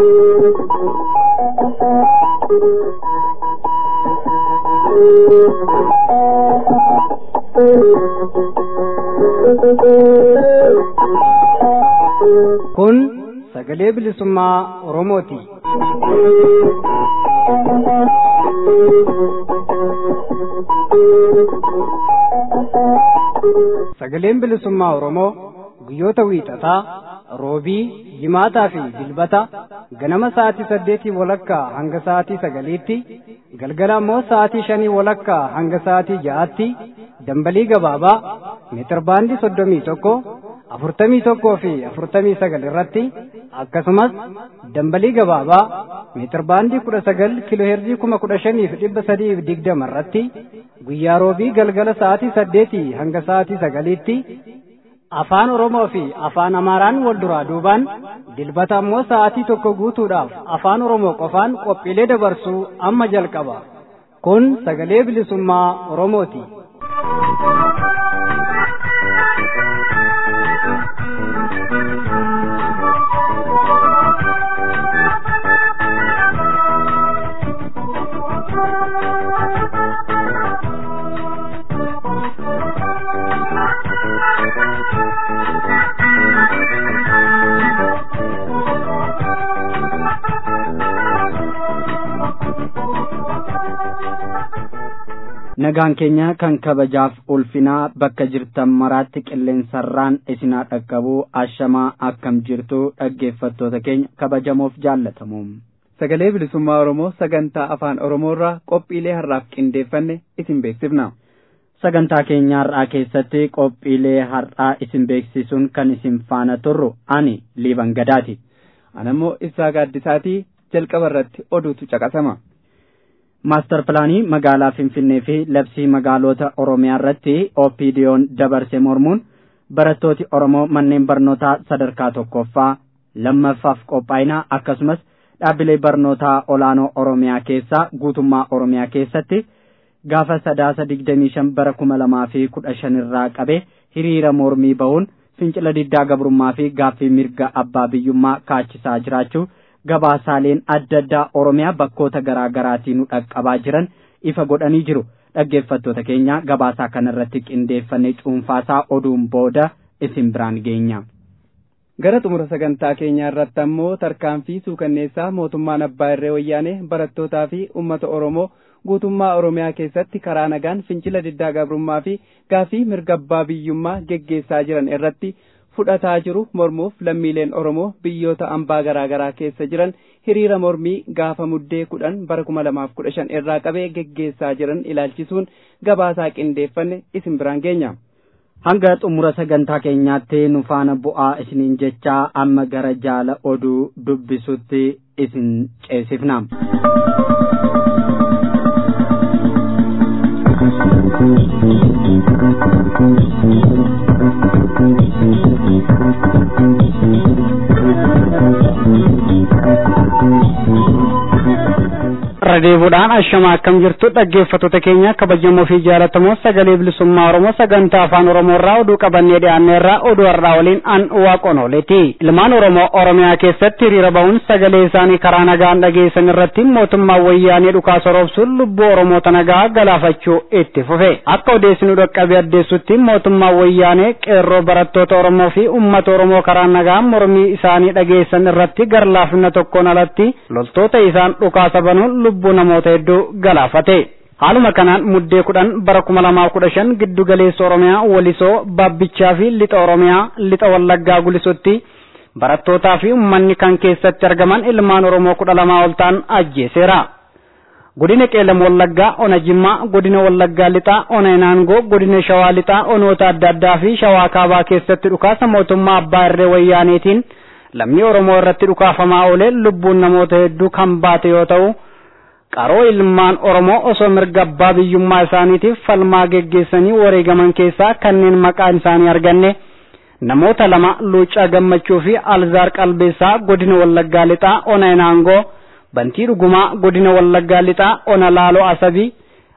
Kun sagalee bilisummaa Oromooti. Sagaleen bilisummaa Oromoo guyyoota wiixataa, roobii, jimaataa fi dilbata ganama sa'aatii 8 hanga sa'aatii 9tti, galgala immoo sa'aatii 5 hanga sa'aatii 6tti dambalii gabaabaa meetirbaandii 31, 41 fi 49 irratti akkasumas dambalii gabaabaa meetirbaandii 19 kiilooheerzii 15,320 irratti guyyaa roobii galgala sa'aatii 8 hanga sa'aatii 9tti afaan Oromoo fi afaan Amaaraan wal duraa duubaan dilbata immoo sa'aatii 1 guutuudhaaf afaan Oromoo qofaan qophiilee dabarsuu amma jalqaba. Kun sagalee bilisummaa Oromooti. Nagaan keenya kan kabajaaf ulfinaa bakka jirtan maraatti qilleensarraan isinaa dhaqqabuu ashamaa akkam jirtu dhaggeeffattoota keenya kabajamoof jaallatamu. Sagalee bilisummaa Oromoo sagantaa afaan Oromoorraa qophiilee har'aaf qindeeffanne isin beeksifna. Sagantaa keenya har'aa keessatti qophiilee har'aa isin beeksisuun kan isin faana turru ani Liiban Gadaati. Anammoo Ibsaa Gaaddisaatii jalqaba irratti oduutu caqasama. Maastar pilaanii magaalaa Finfinnee fi labsii magaalota Oromiyaa irratti OPDO'n dabarse mormuun barattooti Oromoo manneen barnootaa sadarkaa 1ffaa, 2ffaaf qophaa'inaa akkasumas dhaabbilee barnootaa olaanoo Oromiyaa keessaa guutummaa Oromiyaa keessatti gaafa 25 bara 2015 irraa qabee hiriira mormii bahuun fincila diddaa gabrummaa fi gaaffii mirga abbaa biyyummaa kaachisaa jiraachuu gabaasaaleen adda addaa Oromiyaa bakkoota garaa garaatiin dhaqqabaa jiran ifa godhanii jiru. Dhaggeeffattoota keenya gabaasaa kanarratti qindeeffannee cuunfaasaa oduun booda isin biraan geenya. Gara xumura sagantaa keenyaa irratti ammoo tarkaanfii suukanneessaa mootummaan Abbaa Irree Wayyaanee barattootaa fi uummata Oromoo guutummaa Oromiyaa keessatti karaa nagaan fincila diddaa gabrummaa fi gaaffii mirga abbaa biyyummaa geggeessaa jiran irratti fudhataa jiru mormuuf lammiileen Oromoo biyyoota ambaa garaa garaa keessa jiran hiriira mormii gaafa muddee 10 bara 2015 irraa qabee geggeessaa jiran ilaalchisuun gabaasaa qindeeffanne isin biraan geenya. Hanga xumura sagantaa keenyaatti nu faana bu'aa isiniin jechaa amma gara jaala oduu dubbisutti isin ceesifna. Radeeboodhaan ashamaa akkam jirtu dhaggeeffattoota keenya kabajamoo fi jaallatamoo sagalee bilisummaa Oromoo sagantaa afaan Oromoo irraa oduu qabannee dhiyaanneerraa oduu har'aa waliin an waaqonoleeti. Ilmaan Oromoo Oromiyaa keessatti hiriira bahuun sagalee isaanii karaa nagaan dhageessan irratti mootummaan wayyaanee dhukaasa roobsuun lubbuu Oromoota nagaa galaafachuu itti fufe. Akka odeessinu dhaqqabee addeessutti mootummaan wayyaanee qeerroo barattoota Oromoo fi uummata Oromoo karaa nagaan mormii isaanii dhageessan irratti garlaafina tokkoon alatti loltoota isaan dhukaasa banuun lubbuu namoota hedduu galaafate. Haaluma kanaan muddee 10 bara 2015 giddu galeessa Oromiyaa Walisoo Baabbichaa fi Lixa Oromiyaa Lixa Wallaggaa Gulisutti barattootaa fi uummanni kan keessatti argaman ilmaan Oromoo 12 ol ta'an ajjeeseera. Godina Qeellam Wallaggaa, Ona Jimmaa, Godina Wallaggaa Lixaa, Ona Inaangoo, Godina Shawaa Lixaa, Onoota adda addaa fi Shawaa Kaabaa keessatti dhukaasa mootummaa Abbaa Irree Wayyaaneetiin lammii Oromoo irratti dhukaafamaa oolee lubbuun namoota hedduu kan baate yoo ta'u, qaroo ilmaan Oromoo osoo mirga abbaa biyyummaa isaaniitiif falmaa geggeessanii wareegaman keessaa kanneen maqaan isaanii arganne namoota 2 Luucaa Gammachuu fi Alzaar Qalbeessaa Godina Wallaggaa Lixaa Ona Inaangoo, Bantii Dhugumaa Godina Wallaggaa Lixaa Ona Laaloo Asabii,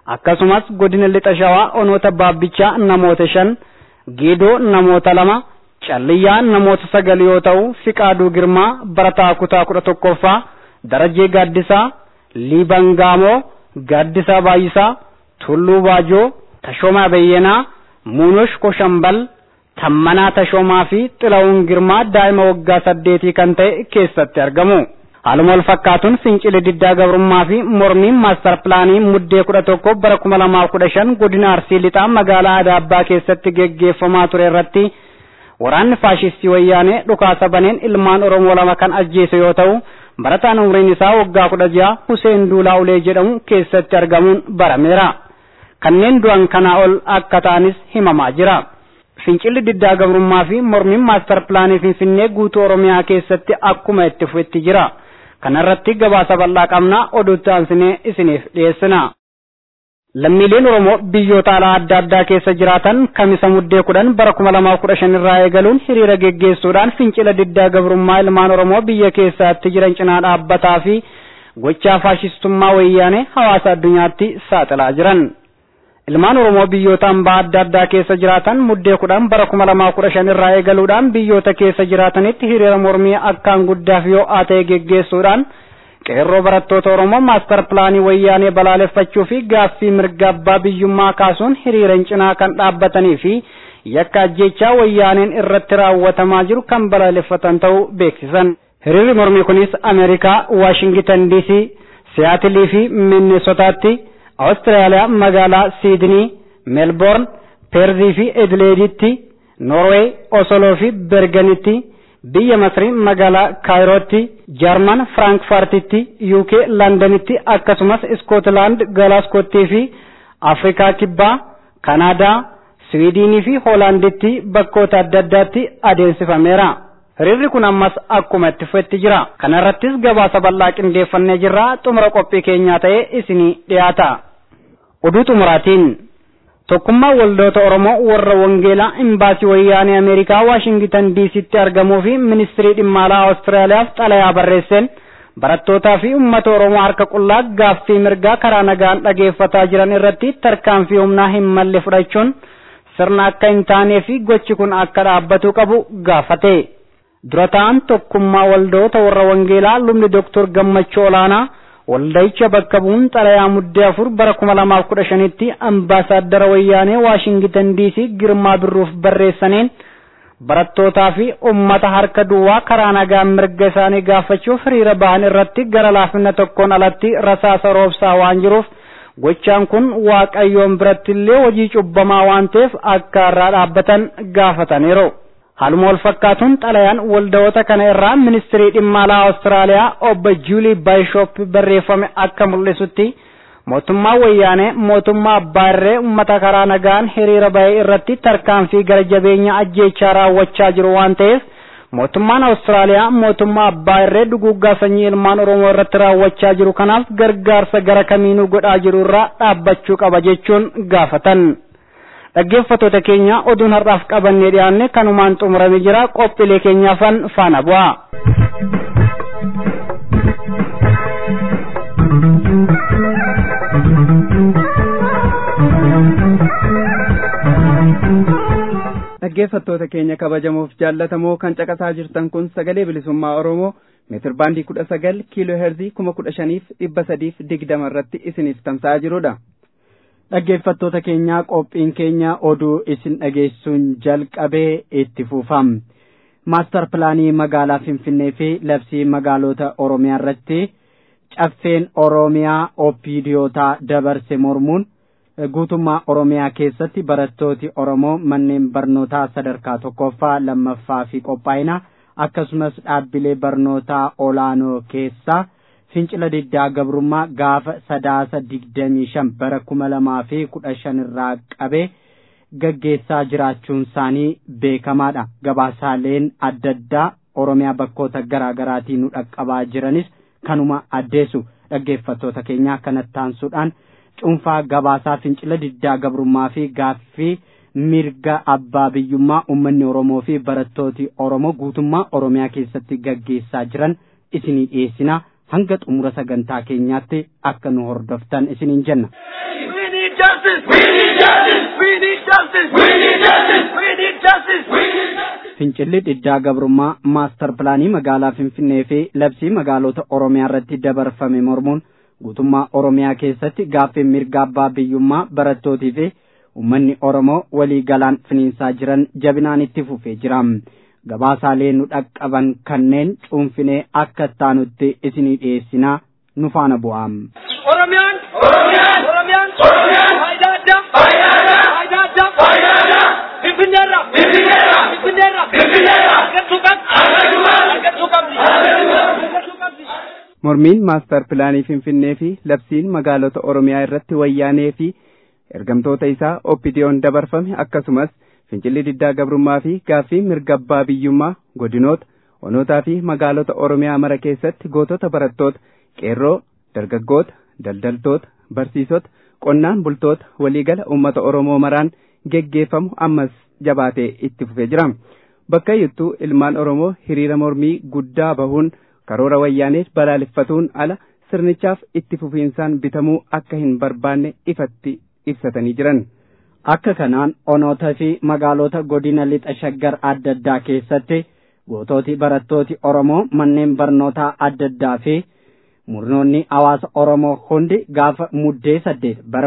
akkasumas Godina Lixa Shawaa Onoota Baabbichaa namoota 5, Geedoo namoota 2, Calliyyaan namoota 9 yoo ta'u Fiqaaduu Girmaa barataa kutaa 11ffaa, Darajjee Gaaddisaa, Liibangaamoo, Gaaddisaa Baay'isaa, Tulluu Baajoo, Tashoomaa Bayyenaa, Muunosh Koshambal, Tammanaa Tashoomaa fi Xilawuun Girmaa daa'ima waggaa 8 kan ta'e keessatti argamu. Haaluma wal fakkaatuun fincila diddaa gabrummaa fi mormiin maastar pilaanii muddee 11 bara 2015 godina Arsii Lixaa magaalaa Adaabbaa keessatti geggeeffamaa ture irratti waraanni faashistii wayyaanee dhukaasa baneen ilmaan Oromoo 2 kan ajjeese yoo ta'u barataan umriin isaa waggaa 16 Huseen Duulaa Ulee jedhamu keessatti argamuun barameera. Kanneen du'an kanaa ol akka ta'anis himamaa jira. Fincilli diddaa gabrummaa fi mormiin maastar pilaanii Finfinnee guutuu Oromiyaa keessatti akkuma itti fufetti jira. Kanarratti gabaasa bal'aa qabna oduutti aansinee isiniif dhiyeessina. Lammiileen Oromoo biyyoota alaa adda addaa keessa jiraatan kamisa muddee 10 bara 2015 irraa eegaluun hiriira geggeessuudhaan fincila diddaa gabrummaa ilmaan Oromoo biyya keessatti jiran cinaa dhaabbataa fi gochaa faashistummaa wayyaanee hawaasa addunyaatti saaxilaa jiran. Ilmaan Oromoo biyyoota hambaa adda addaa keessa jiraatan muddee 10 bara 2015 irraa eegaluudhaan biyyoota keessa jiraatanitti hiriira mormii akkaan guddaa fi ho'aa ta'e geggeessuudhaan qeerroo barattoota Oromoo maastar pilaanii wayyaanee balaaleffachuu fi gaaffii mirga abbaa biyyummaa kaasuun hiriiran cinaa kan dhaabbatanii fi yakka ajjechaa wayyaaneen irratti raawwatamaa jiru kan balaaleffatan ta'uu beeksisan. Hiriirri mormii kunis Ameerikaa, Waashingtan DC, Siyaatilii fi Minnesotaatti, Austraaliyaa magaalaa Siidnii, Melbourne, Peerzii fi Edileeditti, Norway, Osloo fi Berganitti, biyya Masrii magaalaa Kaayirootti, Jarman Frankfurtitti, UK Londonitti akkasumas Scotland Glasgow'tti fi Afrikaa Kibbaa, Kanaadaa, Swiidinii fi Hoolaanditti bakkoota adda addaatti adeemsifameera. Hiriirri kun ammas akkuma itti fufetti jira. Kanarrattis gabaasa bal'aa qindeeffannee jirra. Xumura qophii keenyaa ta'ee isinii dhiyaata. Oduu xumuraatiin tokkummaa waldoota Oromoo warra Wangeelaa imbaasii wayyaanee Ameerikaa Waashingtan DC'tti argamuu fi ministirii dhimma alaa Awustiraaliyaaf xalayaa barreesseen barattootaa fi uummata Oromoo harka qullaa gaaffii mirgaa karaa nagaan dhageeffataa jiran irratti tarkaanfii humnaa hin malle fudhachuun sirna akka hin taanee fi gochi kun akka dhaabbatu qabu gaafate. Durataan tokkummaa waldoota warra Wangeelaa lubni Dr. Gammachuu Olaanaa waldaicha bakka bu'uun xalayaa muddee 4 bara 2015tti ambaasaadara wayyaanee Waashingtan DC Girmaa Birruuf barreessaniin barattootaa fi uummata harka duwwaa karaa nagaan mirga isaanii gaafachuuf hiriira ba'an irratti gara laafina tokkoon alatti rasaasa roobsaa waan jiruuf gochaan kun Waaqayyoon biratti illee hojii cubbamaa waan ta'eef akka irraa dhaabbatan gaafataniiru. Haaluma wal fakkaatuun xalayaan waldawoota kana irraa ministirii dhimma alaa Awustiraaliyaa obbo Juulii Baayishoop barreeffame akka mul'isutti mootummaa wayyaanee mootummaa abbaa irree uummata karaa nagaan hiriira ba'ee irratti tarkaanfii gara jabeenya ajjeechaa raawwachaa jiru waan ta'eef mootummaan Awustiraaliyaa mootummaa abbaa irree duguuggaa sanyii ilmaan Oromoo irratti raawwachaa jiru kanaaf gargaarsa gara kamiinuu godhaa jiru irraa dhaabbachuu qaba jechuun gaafatan. Dhaggeeffattoota keenya oduun har'aaf qabannee dhiyaanne kanumaan xumuramee jira. Qophiilee keenyaafan faana bu'aa. Dhaggeeffattoota keenya kabajamoof jaallatamoo kan caqasaa jirtan kun sagalee bilisummaa Oromoo meetir baandii 19 kiiloo heerzii 15,320 irratti isiniif tamsa'aa jirudha. Dhaggeeffattoota keenya qophiin keenya oduu isin dhageessuun jalqabee itti fufam. Maastar pilaanii magaalaa Finfinnee fi labsii magaalota Oromiyaa irratti caffeen Oromiyaa OPDO'ta dabarse mormuun guutummaa Oromiyaa keessatti barattooti Oromoo manneen barnootaa sadarkaa 1ffaa 2ffaa fi qophaa'ina akkasumas dhaabbilee barnootaa olaanoo keessa fincila diddaa gabrummaa gaafa sadaasa 25 bara 2015 irraa qabee gaggeessaa jiraachuun isaanii beekamaadha. Gabaasaaleen adda addaa Oromiyaa bakkoota garaa garaatiin nu dhaqqabaa jiranis kanuma addeessu. Dhaggeeffattoota keenya kanatti aansuudhaan cuunfaa gabaasaa fincila diddaa gabrummaa fi gaaffii mirga abbaa biyyummaa uummanni Oromoo fi barattooti Oromoo guutummaa Oromiyaa keessatti gaggeessaa jiran isinii dhiyeessina. Hanga xumura sagantaa keenyaatti akka nu hordoftan isiniin jenna. We need justice. We need justice. We need justice. We need justice. We need justice. We need justice. fincilli diddaa gabrummaa maastar pilaanii magaalaa Finfinnee fi labsii magaalota Oromiyaa irratti dabarfame mormuun guutummaa Oromiyaa keessatti gaaffii mirga abbaa biyyummaa barattootii fi uummanni Oromoo walii galaan finiinsaa jiran jabinaan itti fufee jira. Gabaasaalee nu dhaqqaban kanneen cuunfinee akka taanutti isinii dhiyeessinaa nu faana bu'aa. Oromiyaan faayidaa addaa Finfinneerra argachuu qabdi. Mormiin maastar pilaanii Finfinnee fi labsiin magaalota Oromiyaa irratti wayyaanee fi ergamtoota isaa OPDO'n dabarfame akkasumas fincilli diddaa gabrummaa fi gaaffii mirga abbaa biyyummaa godinoota onootaa fi magaalota Oromiyaa mara keessatti gootota barattoota qeerroo dargaggoota daldaltoota barsiisota qonnaan bultoota waliigala uummata Oromoo maraan geggeeffamu ammas jabaatee itti fufee jira. Bakka iyyattuu ilmaan Oromoo hiriira mormii guddaa bahuun karoora wayyaaneef balaaleffatuun ala sirnichaaf itti fufiinsaan bitamuu akka hin barbaanne ifatti ibsatanii jiran. Akka kanaan onoota fi magaalota godina lixa shaggar adda addaa keessatti gootooti barattooti Oromoo manneen barnootaa adda addaa fi murnoonni hawaasa Oromoo hundi gaafa muddee 8 bara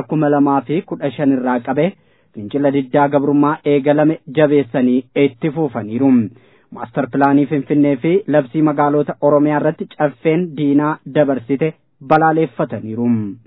2015 irraa qabee fincila diddaa gabrummaa eegalame jabeessanii itti fufaniiru. Maastar pilaanii Finfinnee fi labsii magaalota Oromiyaa irratti caffeen diinaa dabarsite balaaleffataniiru.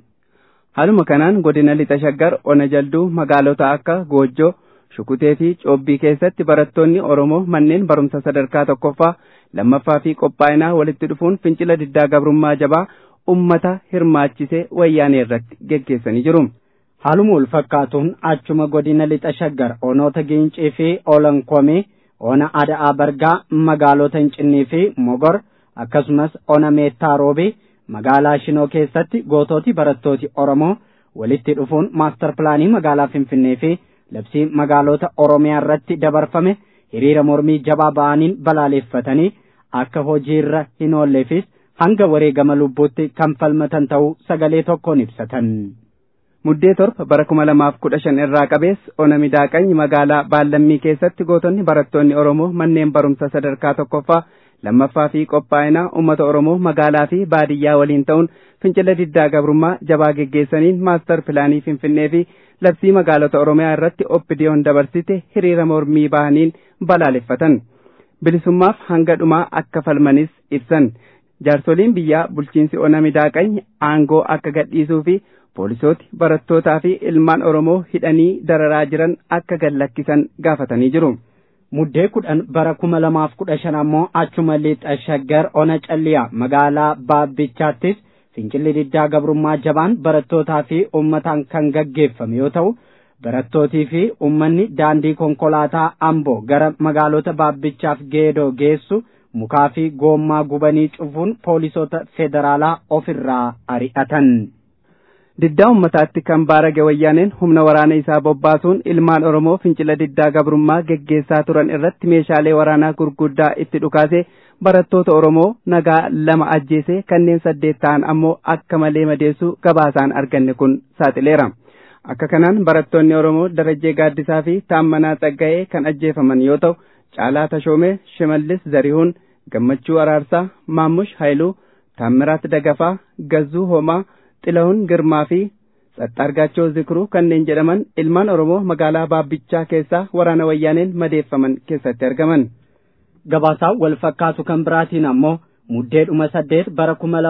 Haaluma kanaan godina lixa shaggar ona jalduu magaalota akka Goojjoo, Shukutee fi Coobbii keessatti barattoonni Oromoo manneen barumsa sadarkaa tokkoffaa lammaffaa fi qophaa'inaa walitti dhufuun fincila diddaa gabrummaa jabaa ummata hirmaachisee wayyaanee irratti geggeessanii jiru. Haaluma wal fakkaatuun achuma godina lixa shaggar onoota Giincii fi Olankomee, ona Ada'aa Bargaa, magaalota Hincinnii fi Mogor akkasumas ona Meettaa Roobii magaalaa Shinoo keessatti gootooti barattooti Oromoo walitti dhufuun maastar pilaanii magaalaa Finfinnee fi labsii magaalota Oromiyaa irratti dabarfame hiriira mormii jabaa ba'aniin balaaleffatanii akka hojiirra hin oolleefis hanga wareegama lubbuutti kan falmatan ta'uu sagalee tokkoon ibsatan. Muddee 7 bara 2015 irraa qabees ona Midaaqany magaalaa Baallammii keessatti gootonni barattoonni Oromoo manneen barumsa sadarkaa tokkoffaa lammaffaa fi qophaa'inaa uummata Oromoo magaalaa fi baadiyyaa waliin ta'uun fincila diddaa gabrummaa jabaa geggeessaniin maastar pilaanii Finfinnee fi labsii magaalota Oromiyaa irratti OPDO'n dabarsite hiriira mormii bahaniin balaaleffatan. Bilisummaaf hanga dhumaa akka falmanis ibsan. Jaarsoliin biyyaa bulchiinsi ona Midaaqany aangoo akka gadhiisuu fi poolisooti barattootaa fi ilmaan Oromoo hidhanii dararaa jiran akka gadlakkisan gaafatanii jiru. Muddee 10 bara 2015 ammoo achuma lixa shaggar ona Calliyaa magaalaa Baabbichaattis fincilli diddaa gabrummaa jabaan barattootaa fi uummataan kan gaggeeffame yoo ta'u barattootii fi uummanni daandii konkolaataa Amboo gara magaalota Baabbichaaf Geedoo geessu mukaa fi goommaa gubanii cufuun poolisoota federaalaa ofirraa ari'atan. Diddaa ummataatti kan baarage wayyaaneen humna waraana isaa bobbaasuun ilmaan Oromoo fincila diddaa gabrummaa geggeessaa turan irratti meeshaalee waraanaa gurguddaa itti dhukaasee barattoota Oromoo nagaa 2 ajjeesee kanneen 8 ta'an ammoo akka malee madeessuu gabaasaan arganne kun saaxileera. Akka kanaan barattoonni Oromoo Darajjee Gaaddisaa fi Taammanaa Xagga'ee kan ajjeefaman yoo ta'u Caalaa Tashoomee, Shimallis Zarihuun, Gammachuu Araarsaa, Maammush Haayiluu, Taammiraat Dagafaa, Gazzuu Homaa, Xilahun Girmaa fi Tsaxxaargaachoo Zikruu kanneen jedhaman ilmaan Oromoo magaalaa Baabbichaa keessaa waraana wayyaaneen madeeffaman keessatti argaman. Gabaasaa wal fakkaatu kan biraatiin ammoo muddeedhuma 8 bara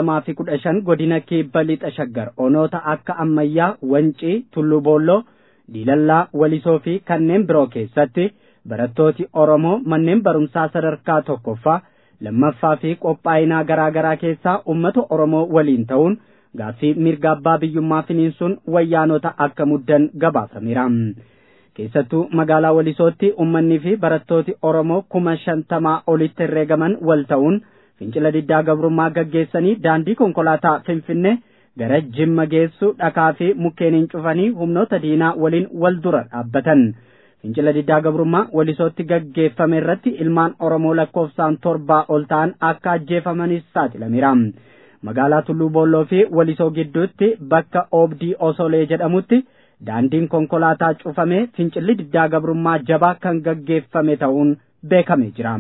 2015 godina Kibba Lixa Shaggar onoota akka Ammayyaa, Wancii, Tulluu Boolloo, Diilallaa, Walisoo fi kanneen biroo keessatti barattooti Oromoo manneen barumsaa sadarkaa tokkoffaa lammaffaa fi qophaa'inaa garaa garaa keessaa uummata Oromoo waliin ta'uun gaaffii mirga abbaa biyyummaa finiinsuun wayyaanota akka muddan gabaafameera. Keessattuu magaalaa Walisootti uummanni fi barattooti Oromoo 50,000 olitti herreegaman wal ta'uun fincila diddaa gabrummaa gaggeessanii daandii konkolaataa Finfinnee gara Jimma geessu dhakaa fi mukkeeniin cufanii humnoota diinaa waliin wal dura dhaabbatan. Fincila diddaa gabrummaa Walisootti gaggeeffame irratti ilmaan Oromoo lakkoofsaan 7 ol ta'an akka ajjeefamanis saaxilameera. Magaalaa Tulluu Boolloo fi Walisoo gidduutti bakka Oobdii Osolee jedhamutti daandiin konkolaataa cufamee fincilli diddaa gabrummaa jabaa kan gaggeeffame ta'uun beekamee jira.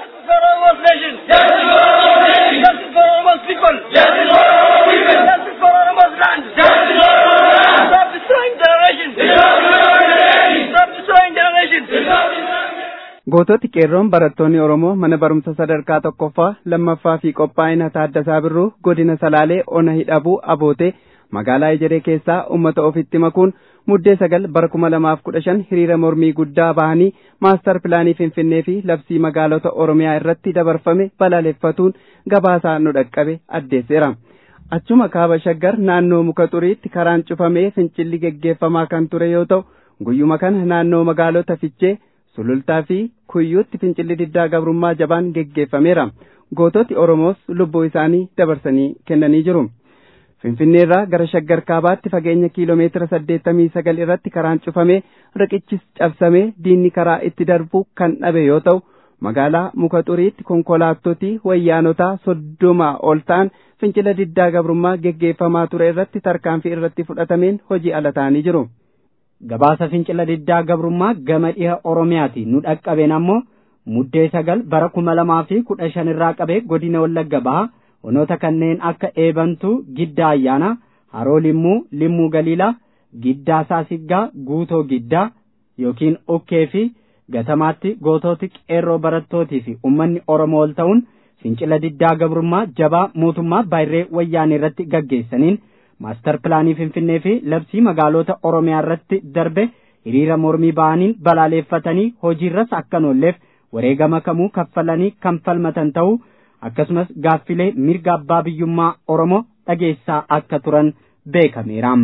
Goototi qeerroon barattoonni Oromoo mana barumsa sadarkaa tokkoffaa lammaffaa fi qophaa'ina Taaddasaa Birruu godina Salaalee Ona Hidhabuu Abootee magaalaa Ejeree keessaa uummata ofitti makuun muddee 9 bara 2015 hiriira mormii guddaa bahanii maastar pilaanii Finfinnee fi labsii magaalota Oromiyaa irratti dabarfame balaaleffatuun gabaasaa nu dhaqqabe addeesseera. Achuma kaaba Shaggar naannoo muka xuriitti karaan cufamee fincilli geggeeffamaa kan ture yoo ta'u guyyuma kana naannoo magaalota Fichee Sulultaa fi Kuyyuutti fincilli diddaa gabrummaa jabaan geggeeffameera. Goototi Oromoos lubbuu isaanii dabarsanii kennanii jiru. Finfinneerraa gara Shaggar Kaabaatti fageenya kiiloomeetira 89 irratti karaan cufamee riqichis cabsamee diinni karaa itti darbu kan dhabe yoo ta'u magaalaa muka xuriitti konkolaattoti wayyaanotaa 30 ol ta'an fincila diddaa gabrummaa geggeeffamaa ture irratti tarkaanfii irratti fudhatameen hojii ala ta'anii jiru. Gabaasa fincila diddaa gabrummaa gama dhiha Oromiyaati nu dhaqqabeen ammoo muddee 9 bara 2015 irraa qabee godina Wallagga Bahaa onoota kanneen akka Eebantuu, Giddaa Ayyaana, Haroo Limmuu, Limmuu Galiilaa, Giddaa Saasiggaa, Guutoo Giddaa yookiin Ukkee fi Gatamaatti goototi qeerroo barattootii fi uummanni Oromoo ol ta'uun fincila diddaa gabrummaa jabaa mootummaa Baay'ee Wayyaanee irratti gaggeessaniin maastar pilaanii Finfinnee fi labsii magaalota Oromiyaa irratti darbe hiriira mormii ba'aniin balaaleffatanii hojiirras akka oolleef wareegama kamuu kaffalanii kan falmatan ta'uu akkasumas gaaffilee mirga abbaa biyyummaa Oromoo dhageessaa akka turan beekameera.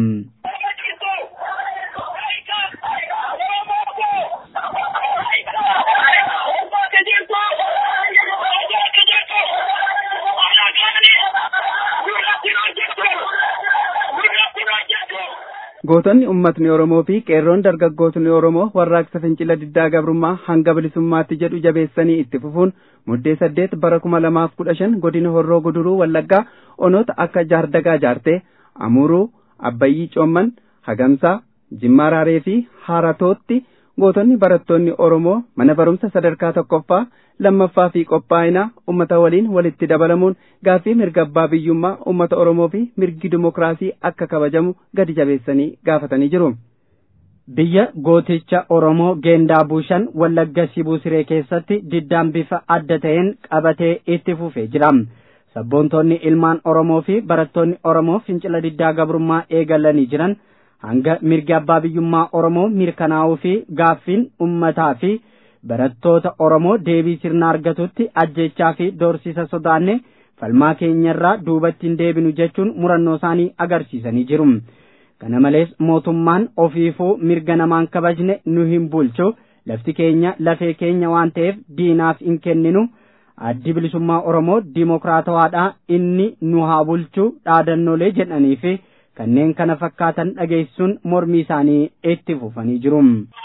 Gootonni ummatni Oromoo fi qeerroon dargaggootni Oromoo warraaqsa fincila diddaa gabrummaa hanga bilisummaatti jedhu jabeessanii itti fufuun muddee 8 bara 2015 godina Horroo Guduruu Wallaggaa onoota akka Jaardagaa Jaartee, Amuruu, Abbayyii Coomman, Hagamsaa, Jimmaa Raaree fi Haaratootti gootonni barattoonni Oromoo mana barumsa sadarkaa tokkoffaa lammaffaa fi qophaa'inaa ummata waliin walitti dabalamuun gaaffii mirga abbaa biyyummaa ummata Oromoo fi mirgi dimokiraasii akka kabajamu gadi jabeessanii gaafatanii jiru. Biyya gooticha Oromoo Geendaa Buushan Wallagga Sibuu Siree keessatti diddaan bifa adda ta'een qabatee itti fufee jira. Sabboontonni ilmaan Oromoo fi barattoonni Oromoo fincila diddaa gabrummaa eegalanii jiran hanga mirgi abbaa biyyummaa Oromoo mirkanaa'uu fi gaaffiin ummataa fi barattoota Oromoo deebii sirna argatutti ajjechaa fi doorsisa sodaanne falmaa keenyarraa duubatti hin deebinu jechuun murannoo isaanii agarsiisanii jiru. Kana malees mootummaan ofiifuu mirga namaan kabajne nu hin bulchu, lafti keenya lafee keenya waan ta'eef diinaaf hin kenninu, addi bilisummaa Oromoo dimokiraatawaadhaa inni nu haa bulchu dhaadannoolee jedhanii fi kanneen kana fakkaatan dhageessuun mormii isaanii itti fufanii jiru.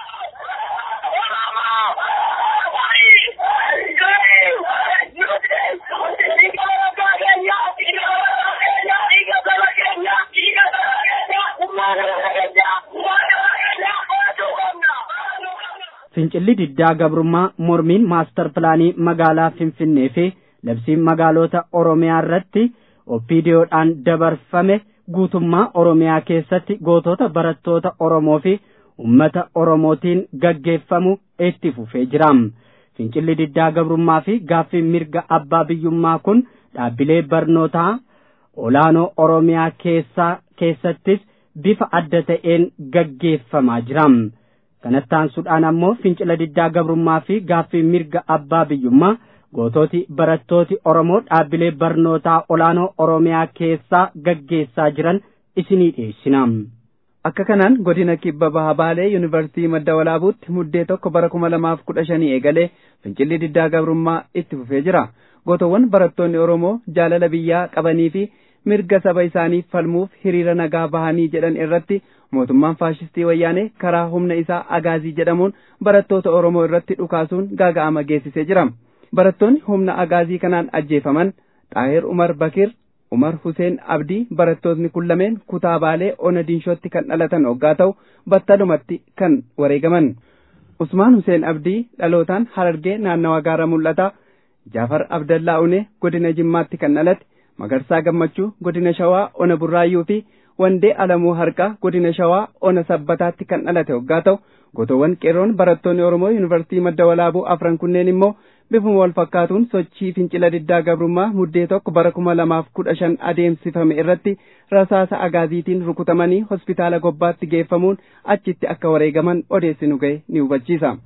Fincilli diddaa gabrummaa mormiin maastar pilaanii magaalaa Finfinnee fi labsiin magaalota Oromiyaa irratti OPDOdhaan dabarfame guutummaa Oromiyaa keessatti gootota barattoota Oromoo fi ummata Oromootiin gaggeeffamu itti fufee jira. Fincilli diddaa gabrummaa fi gaaffiin mirga abbaa biyyummaa kun dhaabbilee barnootaa olaanoo Oromiyaa keessattis bifa adda ta'een gaggeeffamaa jira. Kanattaansuudhaan ammoo fincila diddaa gabrummaa fi gaaffii mirga abbaa biyyummaa goototi barattooti Oromoo dhaabbilee barnootaa olaanoo Oromiyaa keessaa gaggeessaa jiran isinii dhiyeessina. Akka kanaan godina Kibba Bahaa Baalee Yuunivarsiitii Madda Walaabuutti muddee 1 bara 2015 eegalee fincilli diddaa gabrummaa itti fufee jira. Gootowwan barattoonni Oromoo jaalala biyyaa qabanii fi mirga saba isaaniif falmuuf hiriira nagaa bahanii jedhan irratti mootummaan faashistii wayyaanee karaa humna isaa agaazii jedhamuun barattoota Oromoo irratti dhukaasuun gaaga'ama geessisee jira. Barattoonni humna agaazii kanaan ajjeefaman Xaahir Umar Bakir, Umar Huseen Abdii barattootni kun lameen kutaa Baalee Ona Dinshootti kan dhalatan hoggaa ta'u battalumatti kan wareegaman. Usmaan Hussein Abdii dhalootaan Harargee naannawa Gaara Mul'ataa, Jaafar Abdallaa Unee godina Jimmaatti kan dhalate, Magarsaa Gammachuu godina Shawaa Ona Burraayyuu fi Wandee Alamuu Harqaa godina Shawaa Ona Sabbataatti kan dhalate hoggaa ta'u, gotoowwan qeerroon barattoonni Oromoo Yuunivarsiitii Madda Walaabuu afran kunneen immoo bifuma wal fakkaatuun sochii fincila diddaa gabrummaa muddee tokko bara 2015 adeemsifame irratti rasaasa agaaziitiin rukutamanii hospitaala Gobbaatti geeffamuun achitti akka wareegaman odeessinu ga'e ni hubachiisa.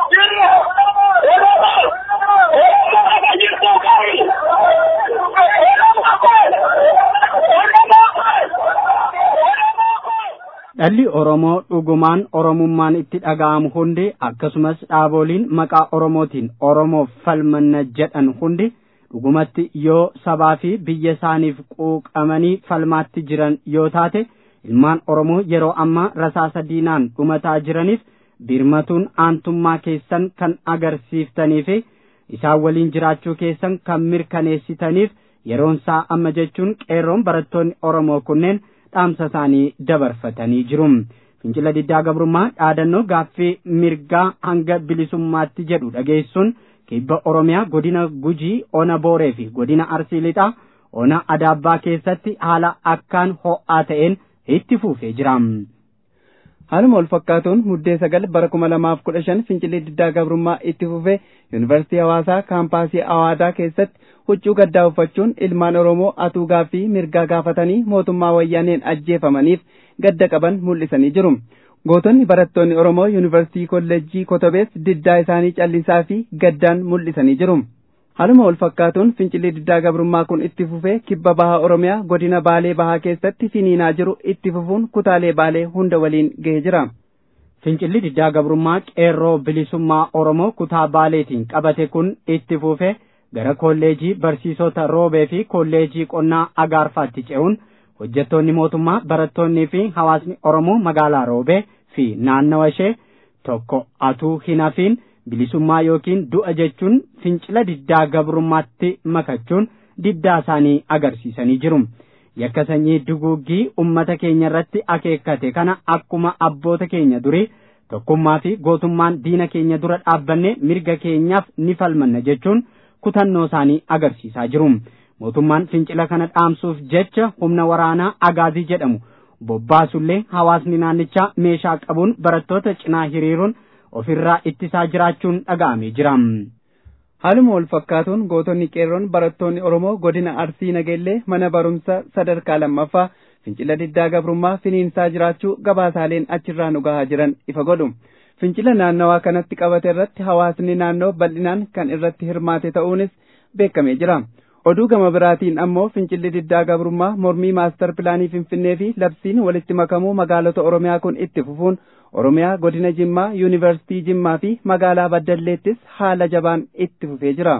Dhalli Oromoo dhugumaan Oromummaan itti dhaga'amu hundi akkasumas dhaaboliin maqaa Oromootiin Oromoof falmanna jedhan hundi dhugumatti yoo sabaa fi biyya isaaniif quuqamanii falmaatti jiran yoo taate ilmaan Oromoo yeroo ammaa rasaasa diinaan dhumataa jiraniif birmatuun aantummaa keessan kan agarsiiftanii fi isaan waliin jiraachuu keessan kan mirkaneessitaniif yeroonsaa amma jechuun qeerroon barattoonni Oromoo kunneen dhaamsa isaanii dabarfatanii jiru. Fincila diddaa gabrummaa dhaadannoo gaaffii mirgaa hanga bilisummaatti jedhu dhageessuun kibba Oromiyaa godina Gujii, Ona Booree fi godina Arsii Lixaa, Ona Adaabbaa keessatti haala akkaan ho'aa ta'een itti fufee jira. Haaluma wal fakkaatuun muddee 9 bara 2015 fincilli diddaa gabrummaa itti fufee Yuunivarsiitii Hawaasaa kaampaasii Awaadaa keessatti huccuu gaddaa uffachuun ilmaan Oromoo atuu gaaffii mirgaa gaafatanii mootummaa wayyaaneen ajjeefamaniif gadda qaban mul'isanii jiru. Gootonni barattoonni Oromoo Yuunivarsiitii Kolleejjii Kotobees diddaa isaanii callisaa fi gaddaan mul'isanii jiru. Haaluma wal fakkaatuun fincilli diddaa gabrummaa kun itti fufee kibba baha Oromiyaa godina Baalee bahaa keessatti finiinaa jiru itti fufuun kutaalee Baalee hunda waliin ga'ee jira. Fincilli diddaa gabrummaa qeerroo bilisummaa Oromoo kutaa Baaleetiin qabate kun itti fufee gara kolleejii barsiisota Roobee fi kolleejii qonnaa Agaarfaatti ce'uun hojjettoonni mootummaa, barattoonnii fi hawaasni Oromoo magaalaa Roobee fi naannawa ishee tokko atuu hin hafiin bilisummaa yookiin du'a jechuun fincila diddaa gabrummaatti makachuun diddaa isaanii agarsiisanii jiru. Yakka sanyii duguuggii ummata keenya irratti akeekkate kana akkuma abboota keenya durii tokkummaa fi gootummaan diina keenya dura dhaabbanne mirga keenyaaf ni falmanna jechuun kutannoo isaanii agarsiisaa jiru. Mootummaan fincila kana dhaamsuuf jecha humna waraanaa Agaazii jedhamu bobbaasullee hawaasni naannichaa meeshaa qabuun barattoota cinaa hiriiruun ofirraa ittisaa jiraachuun dhaga'amee jira. Haaluma wal fakkaatuun gootonni qeerroon barattoonni Oromoo godina Arsii Nageellee mana barumsa sadarkaa lammaffaa fincila diddaa gabrummaa finiinsaa jiraachuu gabaasaaleen achirraa nu gahaa jiran ifa godhu. Fincila naannawaa kanatti qabate irratti hawaasni naannoo bal'inaan kan irratti hirmaate ta'uunis beekamee jira. Oduu gama biraatiin ammoo fincilli diddaa gabrummaa mormii maastar pilaanii Finfinnee fi labsiin walitti makamuu magaalota Oromiyaa kun itti fufuun Oromiyaa godina Jimmaa, Yuunivarsiitii Jimmaa fi magaalaa Baddalleettis haala jabaan itti fufee jira.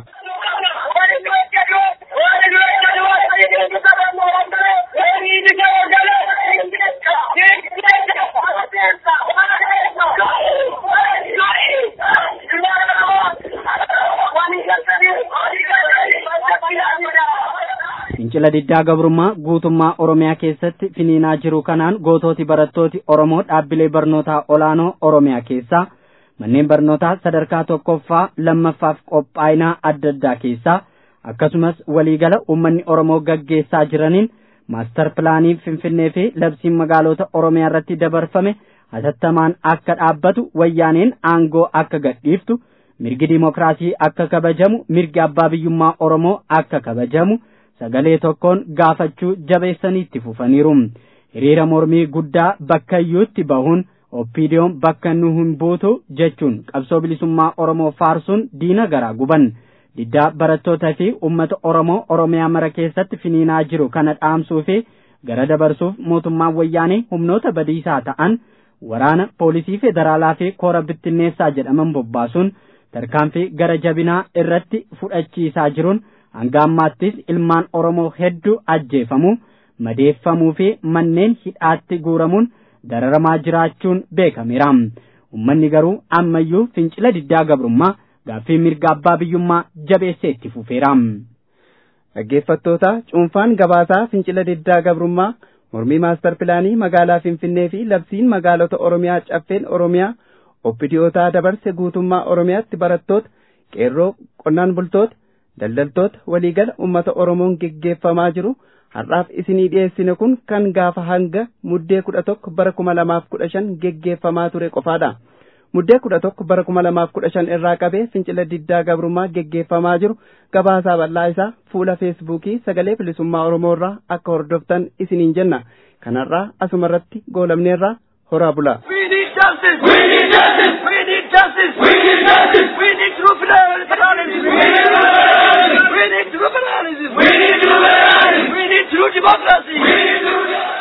Fincila diddaa gabrummaa guutummaa Oromiyaa keessatti finiinaa jiru kanaan gootooti barattooti Oromoo dhaabbilee barnootaa olaanoo Oromiyaa keessaa manneen barnootaa sadarkaa tokkoffaa lammaffaaf qophaa'inaa adda addaa keessaa akkasumas waliigala uummanni Oromoo gaggeessaa jiraniin maastar pilaanii Finfinnee fi labsiin magaalota Oromiyaa irratti dabarfame hatattamaan akka dhaabbatu wayyaaneen aangoo akka gadhiiftu mirgi dimokiraasii akka kabajamu mirgi abbaa biyyummaa Oromoo akka kabajamu sagalee tokkoon gaafachuu jabeessanii itti fufaniiru. Hiriira mormii guddaa bakka iyyuutti bahuun oppiidiyoon bakka nu hin buutu jechuun qabsoo bilisummaa Oromoo faarsuun diina garaa guban. Diddaa barattootaa fi uummata Oromoo Oromiyaa mara keessatti finiinaa jiru kana dhaamsuu fi gara dabarsuuf mootummaan wayyaanee humnoota badiisaa ta'an waraana poolisii federaalaa fi koora bittinneessaa jedhaman bobbaasuun tarkaanfii gara jabinaa irratti fudhachiisaa jiruun hanga ammaattis ilmaan Oromoo hedduu ajjeefamuu, madeeffamuu fi manneen hidhaatti guuramuun dararamaa jiraachuun beekameera. Uummanni garuu ammayyuu fincila diddaa gabrummaa gaaffii mirga abbaa biyyummaa jabeessee itti fufeera. Dhaggeeffattoota cuunfaan gabaasaa fincila diddaa gabrummaa mormii maastar pilaanii magaalaa Finfinnee fi labsiin magaalota Oromiyaa caffeen Oromiyaa obbidiyootaa dabarse guutummaa Oromiyaatti barattoota, qeerroo, qonnaan bultoota, daldaltoota waliigala uummata Oromoon geggeeffamaa jiru har'aaf isinii dhiyeessine kun kan gaafa hanga muddee 11 bara 2015 geggeeffamaa ture qofaadha. Muddee 11 bara 2015 irraa qabee fincila diddaa gabrummaa geggeeffamaa jiru gabaasaa bal'aa isaa fuula feesbuukii sagalee bilisummaa Oromoo irraa akka hordoftan isiniin jenna. Kanarraa asumarratti goolabneerraa horaa bulaa. We need justice. We need justice. We need justice. We need justice. We need true federalism. We need federalism. We need true federalism. We need true federalism. We need true democracy. We need true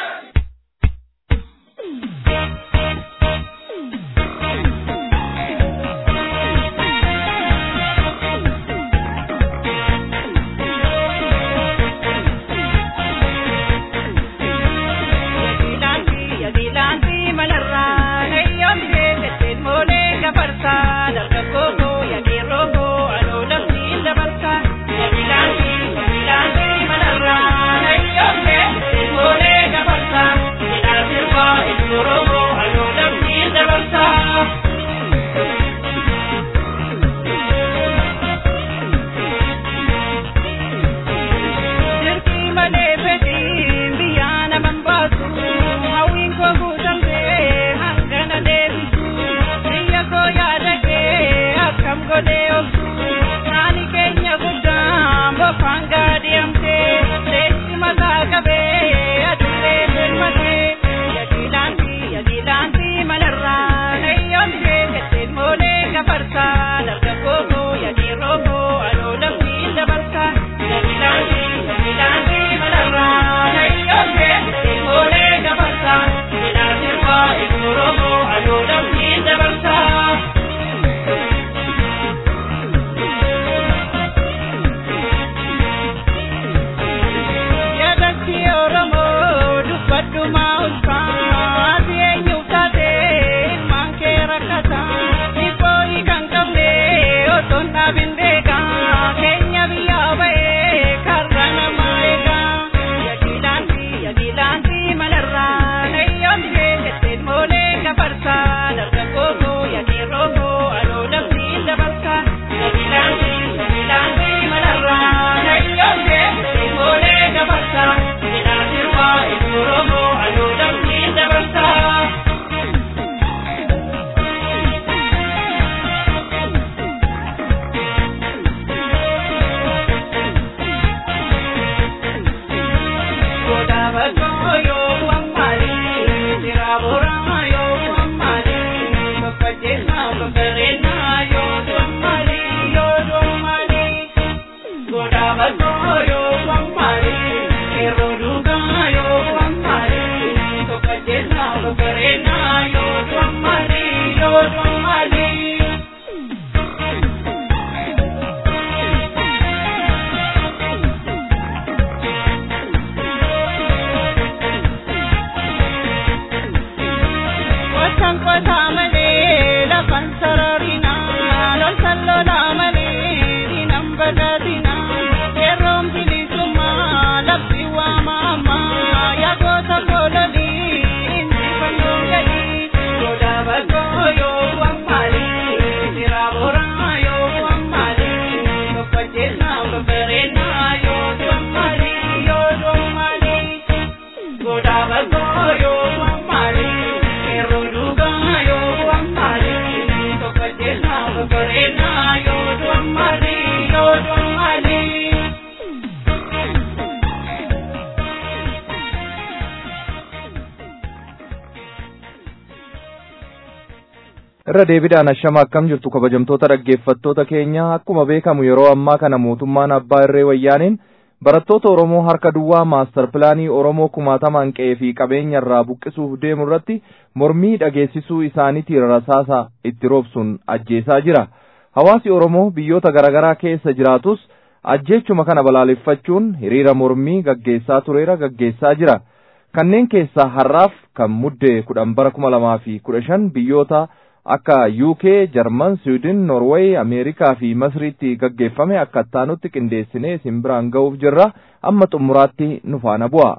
irra deebiidhaan ashama akkam jirtu kabajamtoota dhaggeeffattoota keenya akkuma beekamu yeroo ammaa kana mootummaan abbaa irree wayyaaniin barattoota Oromoo harka duwwaa maastar pilaanii Oromoo 1000 qe'ee fi qabeenya irraa buqqisuuf deemu irratti mormii dhageessisuu isaaniitiin rasaasa itti roobsuun ajjeesaa jira. Hawaasi Oromoo biyyoota garaagaraa keessa jiraatus ajjeechuma kana balaaleffachuun hiriira mormii gaggeessaa tureera gaggeessaa jira. Kanneen keessaa har'aaf kan muddee 10 bara 2015 biyyoota akka UK, Jarman, Sweden, Norway, Ameerikaa fi Masriitti gaggeeffame akka taanutti qindeessinee isin biraan ga'uuf jirra. Amma xumuraatti nu faana bu'a.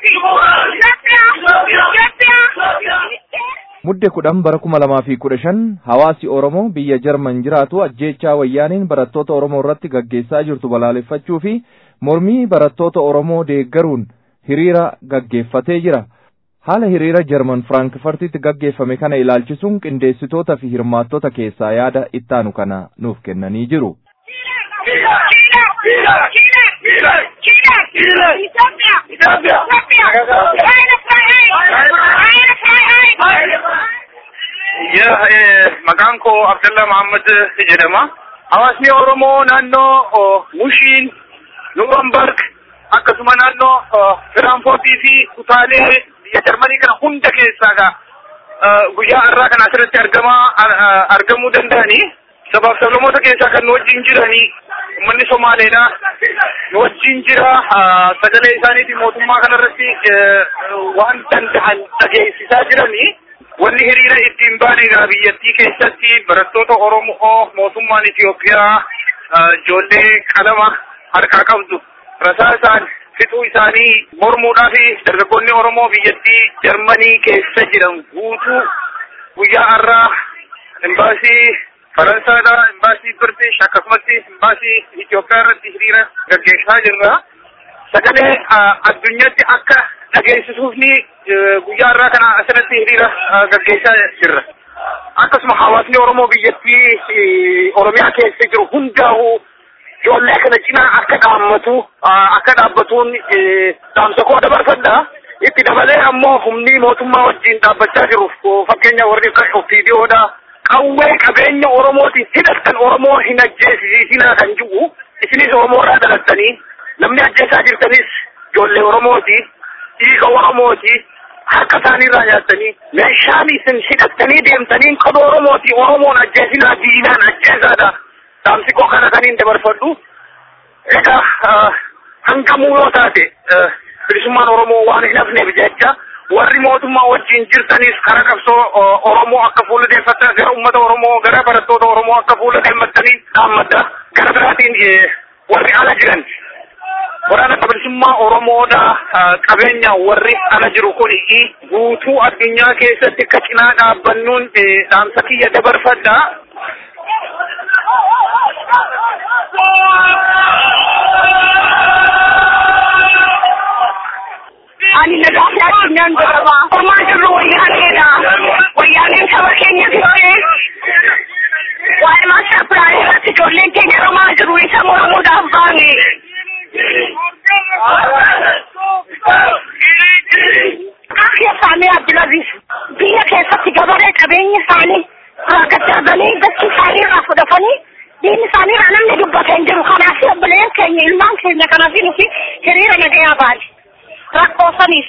Mudde 10 bara 2015 hawaasi Oromoo biyya Jarman jiraatu ajjeechaa wayyaaniin barattoota Oromoo irratti gaggeessaa jirtu balaaleffachuu fi mormii barattoota Oromoo deeggaruun hiriira gaggeeffatee jira. Haala hiriira Jarman Frankfurtitti gaggeeffame kana ilaalchisuun qindeessitoota fi hirmaattota keessaa yaada ittaanu kana nuuf kennanii jiru. Maqaan koo Abdullah Muhammad jedhama. Hawaasni Oromoo naannoo Mushiin, Nuremberg akkasuma naannoo Frankfurtii fi kutaalee biyya Jarmanii kana hunda keessaa guyyaa har'aa kana asirratti argamuu danda'anii sabaaf sablamoota keessaa kan nu wajjin jiranii uummanni Somaaleedha. Nu wajjin jira sagalee isaaniitiin mootummaa kanarratti waan danda'an dhageessisaa jiranii. Wanni hiriira ittiin baanedha biyyattii keessatti barattoota Oromoo mootummaan Itoophiyaa ijoollee qalama harkaa qabdu rasaasaan fixuu isaanii mormuudhaa fi dargaggoonni Oromoo biyyattii Jarmanii keessa jiran guutuu guyyaa har'aa imbaasii Faransaadha, imbaasii British akkasumatti imbaasii Itoophiyaa irratti hiriira gaggeessaa jirra. Sagalee addunyaatti akka dhageessisuuf ni guyyaa har'aa kana asirratti hiriira gaggeessaa jirra. Akkasuma hawaasni Oromoo biyyattii Oromiyaa keessa jiru hundaa'uu ijoollee kana cinaa akka dhaabbatuun dhaamsa koo dabarfadha. Itti dabalee ammoo humni mootummaa wajjin dhaabbachaa jiru fakkeenya warri akka OPDOdha. Qawwee qabeenya Oromootiin hidhattan Oromoo hin ajjeesisinaa kan jiru isinis Oromoodhaa dhalattanii namni ajjeesaa jirtanis ijoollee Oromooti. Dhiiga Oromooti harka isaaniirraa nyaattanii meeshaan isin hidhattanii deemtanii kan Oromooti. Oromoon ajjeesinaa diinaan ajjeesaadha. Dhaamsi koo kana kaniin dabarfadhu. Egaa hangamuu yoo taate bilisummaan Oromoo waan hin hafneef jecha warri mootummaa wajjin jirtanis karaa qabsoo Oromoo akka fuulleeffatan gara uummata Oromoo gara barattoota Oromoo akka fuulleeffatanii dhaammadha. Gara biraatiin warri ala jiran waraana bilisummaa Oromoodha qabeenya warri ala jiru kun guutuu addunyaa keessatti akka cinaa dhaabbannuun dhaamsa kiyya dabarfadha. Ani nagaafii addunyaan godhama. Homaa jirru wayyaaneedha. Wayyaaneen saba keenya fixee waa'ee maaster pilaanii irratti ijoolleen keenya romaa jiru isa mormuudhaaf baane. Isaanii Abdulaziz biyya keessatti gabaree qabeenya isaanii rakkatanii dachii isaanii irraa fudhatanii diinni isaanii irraa namni dubbata hin jiru. Kanaaf obboleen keenya ilmaan keenya kanaaf nuti hiriira nagayaa baane. Rakkoosanis.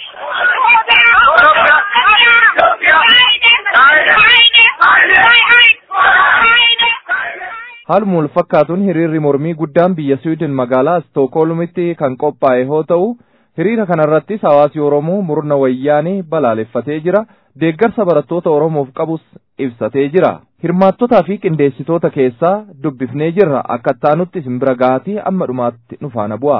Haaluma wal fakkaatuun hiriirri mormii guddaan biyya Sweden magaalaa Stookholmitti kan qophaa'e yoo ta'u hiriira kanarrattis hawaasi Oromoo murna wayyaanee balaaleffatee jira. Deeggarsa barattoota Oromoof qabus ibsatee jira. Hirmaattotaa fi qindeessitoota keessaa dubbifnee jirra. Akka taanutti isin bira gaatii amma dhumaatti nu faana bu'a.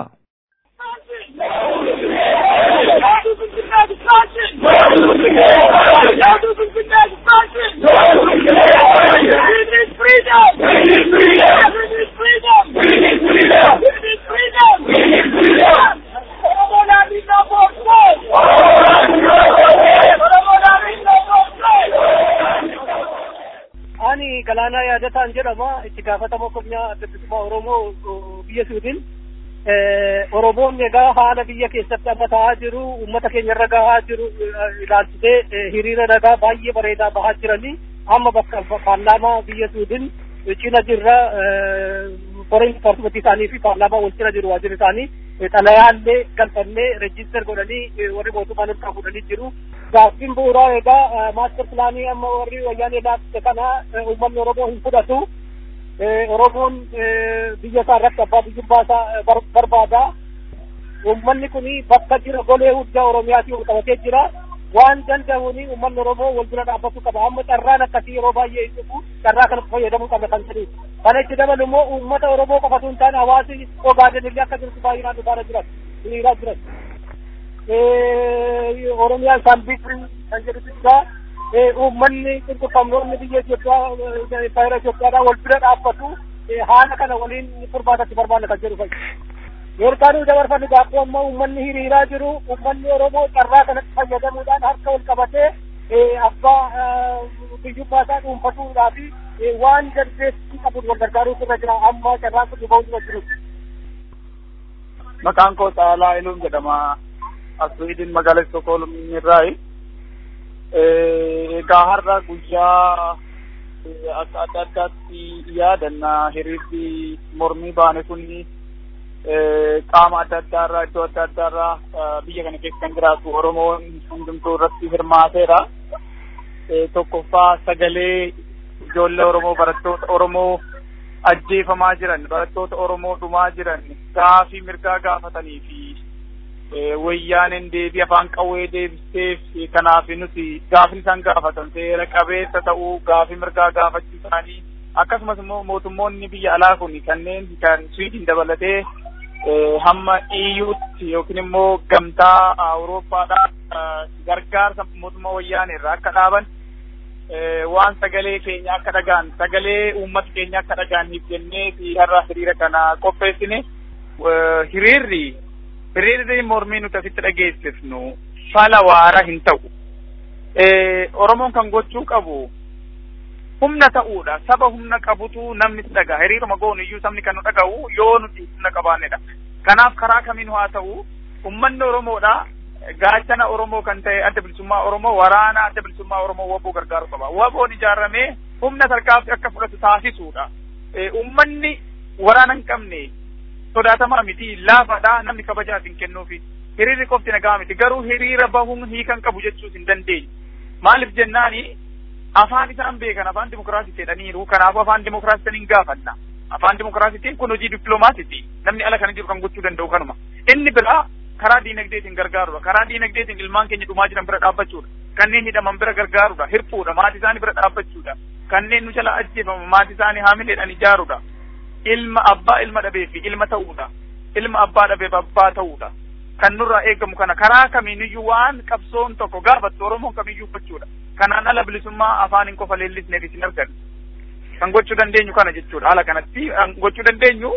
Ani Galaanaa Yaadataan jedhama. Itti gaafatama qonnaa adda bilisummaa Oromoo biyya Suudiin. Oromoon egaa haala biyya keessatti amma ta'aa jiru uummata keenya irra gahaa jiru ilaalchisee hiriira nagaa baay'ee bareedaa bahaa jiranii amma bakka paarlaamaa biyya Suudiin cina jirra. Koreen departimentii isaanii fi paarlaamaa wal cina jiru waajjirri isaanii xalayaallee galfannee reejister godhanii warri mootummaan harkaa fudhanii jiru. Gaaffiin bu'uuraa egaa maaster pilaanii amma warri wayyaanee laafte kana uummanni Oromoo hin fudhatu. Oromoon biyya isaa irratti abbaa biyyummaa isaa barbaada. Uummanni kun bakka jira golee hunda Oromiyaatii wal qabatee jira. Waan danda'uuni uummanni Oromoo wal bira dhaabbachuu qaba. Amma carraan akkasii yeroo baay'ee hin dhufu carraa kanatti fayyadamuu qaba kan jedhu. Kana itti dabalu immoo uummata Oromoo qofatu hin taane hawaasi Ogaaden illee akka jirtu baay'inaan dhufaara jiran hiriiraa jiran. Oromiyaan saambii firii kan jedhutu jira. Uummanni qulqullummoonni biyya Itoophiyaa baay'ee Itoophiyaadhaan wal bira dhaabbatu haala kana waliin furmaatatti barbaanna kan jedhu fa'i. Yeroo dabarfanni gaaffii amma uummanni hiriiraa jiru uummanni Oromoo carraa kanatti fayyadamuudhaan harka wal qabatee abbaa biyyummaa isaa dhuunfatuudhaa fi waan dandeettii qabuun wal gargaaruutu irra jira amma carraan kun dhiba'uutu irra jiru. Maqaan koo Caalaa Iluun jedhama. Aswiidin magaalaa Stookholm irraayi. Egaa har'a guyyaa akka adda addaatti yaadannaa hiriirri mormii baane kunni qaama adda addaarraa iddoo adda addaarraa biyya kana keessa kan jiraatu Oromoon hundumtuu irratti hirmaateera. Tokkoffaa sagalee ijoollee Oromoo barattoota Oromoo ajjeefamaa jiran barattoota Oromoo dhumaa jiran gaafii mirgaa gaafatanii fi wayyaaneen deebii afaan qawwee deebisteef kanaaf nuti gaafii isaan gaafatan seera qabeessa ta'uu gaafii mirgaa gaafachuu isaanii akkasumas immoo mootummoonni biyya alaa kun kanneen kan Swiidin dabalatee hamma EU'tti yookiin immoo gamtaa Awurooppaadhaan gargaarsa mootummaa wayyaanee irraa akka dhaaban waan sagalee keenya akka dhagaan sagalee uummata keenya akka dhagaaniif jennee fi har'a hiriira kana qopheessine hiriirri mormii nuti asitti dhageessifnu fala waara hin ta'u. Oromoon kan gochuu qabu humna ta'uudha. Saba humna qabutu namni dhagaa. Hiriiruma goonu iyyuu sabni kan nu dhaga'u yoo nuti humna qabaannedha. Kanaaf karaa kamiin haa ta'u uummanni Oromoodha. Gaachana Oromoo kan ta'e adda bilisummaa Oromoo waraana adda bilisummaa Oromoo waboo gargaaru qaba. Waboon ijaaramee humna tarkaanfii akka fudhatu taasisuudha. Uummanni waraana hin qabne sodaatamaa miti laafaadha namni kabajaatiin kennuufi. Hiriirri qofti nagaa miti garuu hiriira bahuun hiikan qabu jechuus hin dandeenye. Maaliif jennaani afaan isaan beekan afaan dimokiraasii jedhaniiru kanaafuu afaan dimokiraasii hin gaafanna. Afaan dimokiraasiitiin kun hojii dippiloomaasiiti. Namni ala kana jiru kan gochuu danda'u kanuma. Inni biraa karaa diinagdeetiin gargaarudha. Karaa diinagdeetiin ilmaan keenya dhumaa jiran bira dhaabbachuudha. Kanneen hidhaman bira gargaaruudha. Hirpuudha. Maatii isaanii bira dhaabbachuudha. Kanneen nu jala ajjeefaman maatii isaanii haamileedhaan ijaaruudha. Ilma abbaa ilma dhabeef ilma ta'uudha. Ilma abbaa dhabeef abbaa ta'uudha. Kan nurraa eegamu kana karaa kamiiniyyuu waan qabsoon tokko gaafattu Oromoon kamiyyuu gochuudha. Kanaan ala bilisummaa afaan hin qofa leellisneef isin argan. Kan gochuu dandeenyu kana jechuudha. Haala kanatti gochuu dandeenyu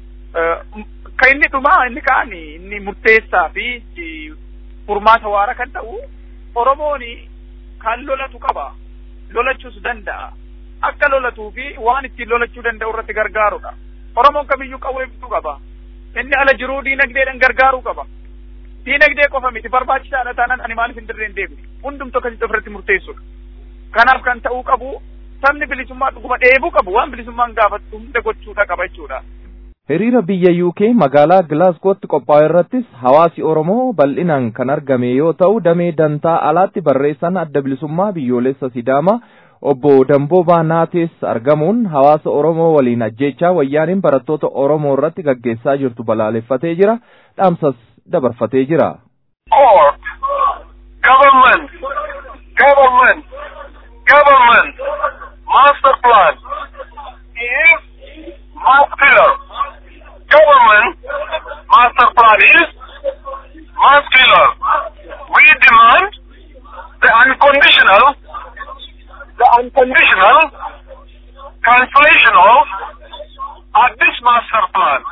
kan inni dhumaa inni kaani inni murteessaa fi furmaata waara kan ta'u Oromoon kan lolatu qaba. Lolachuus danda'a. Akka lolatuu fi waan ittiin lolachuu danda'u irratti gargaarudha. Oromoon kamiyyuu qawwee bituu qaba. Inni ala jiruu diinagdeedhaan gargaaruu qaba. Diinagdee qofa miti barbaachisaadha taanaan ani maaliif hin dirreen deebi'u. Hundumtuu akkasitti ofirratti murteessudha. Kanaaf kan ta'uu qabu sabni bilisummaa dhuguma dheebuu qabu waan bilisummaan gaafattu hunda gochuudha qaba jechuudha. Hiriira biyya UK magaalaa Glasgow'tti qophaa'e irrattis hawaasi Oromoo bal'inaan kan argame yoo ta'u damee dantaa alaatti barreessaan adda bilisummaa biyyoolessa Sidaamaa obbo Damboobaa Naatees argamuun hawaasa Oromoo waliin ajjeechaa wayyaaniin barattoota Oromoo irratti gaggeessaa jirtu balaaleffatee jira. Dhaamsas dabarfatee jira. Government, master plan is muscular. Government, master plan is muscular. We demand the unconditional cancellation of this master plan.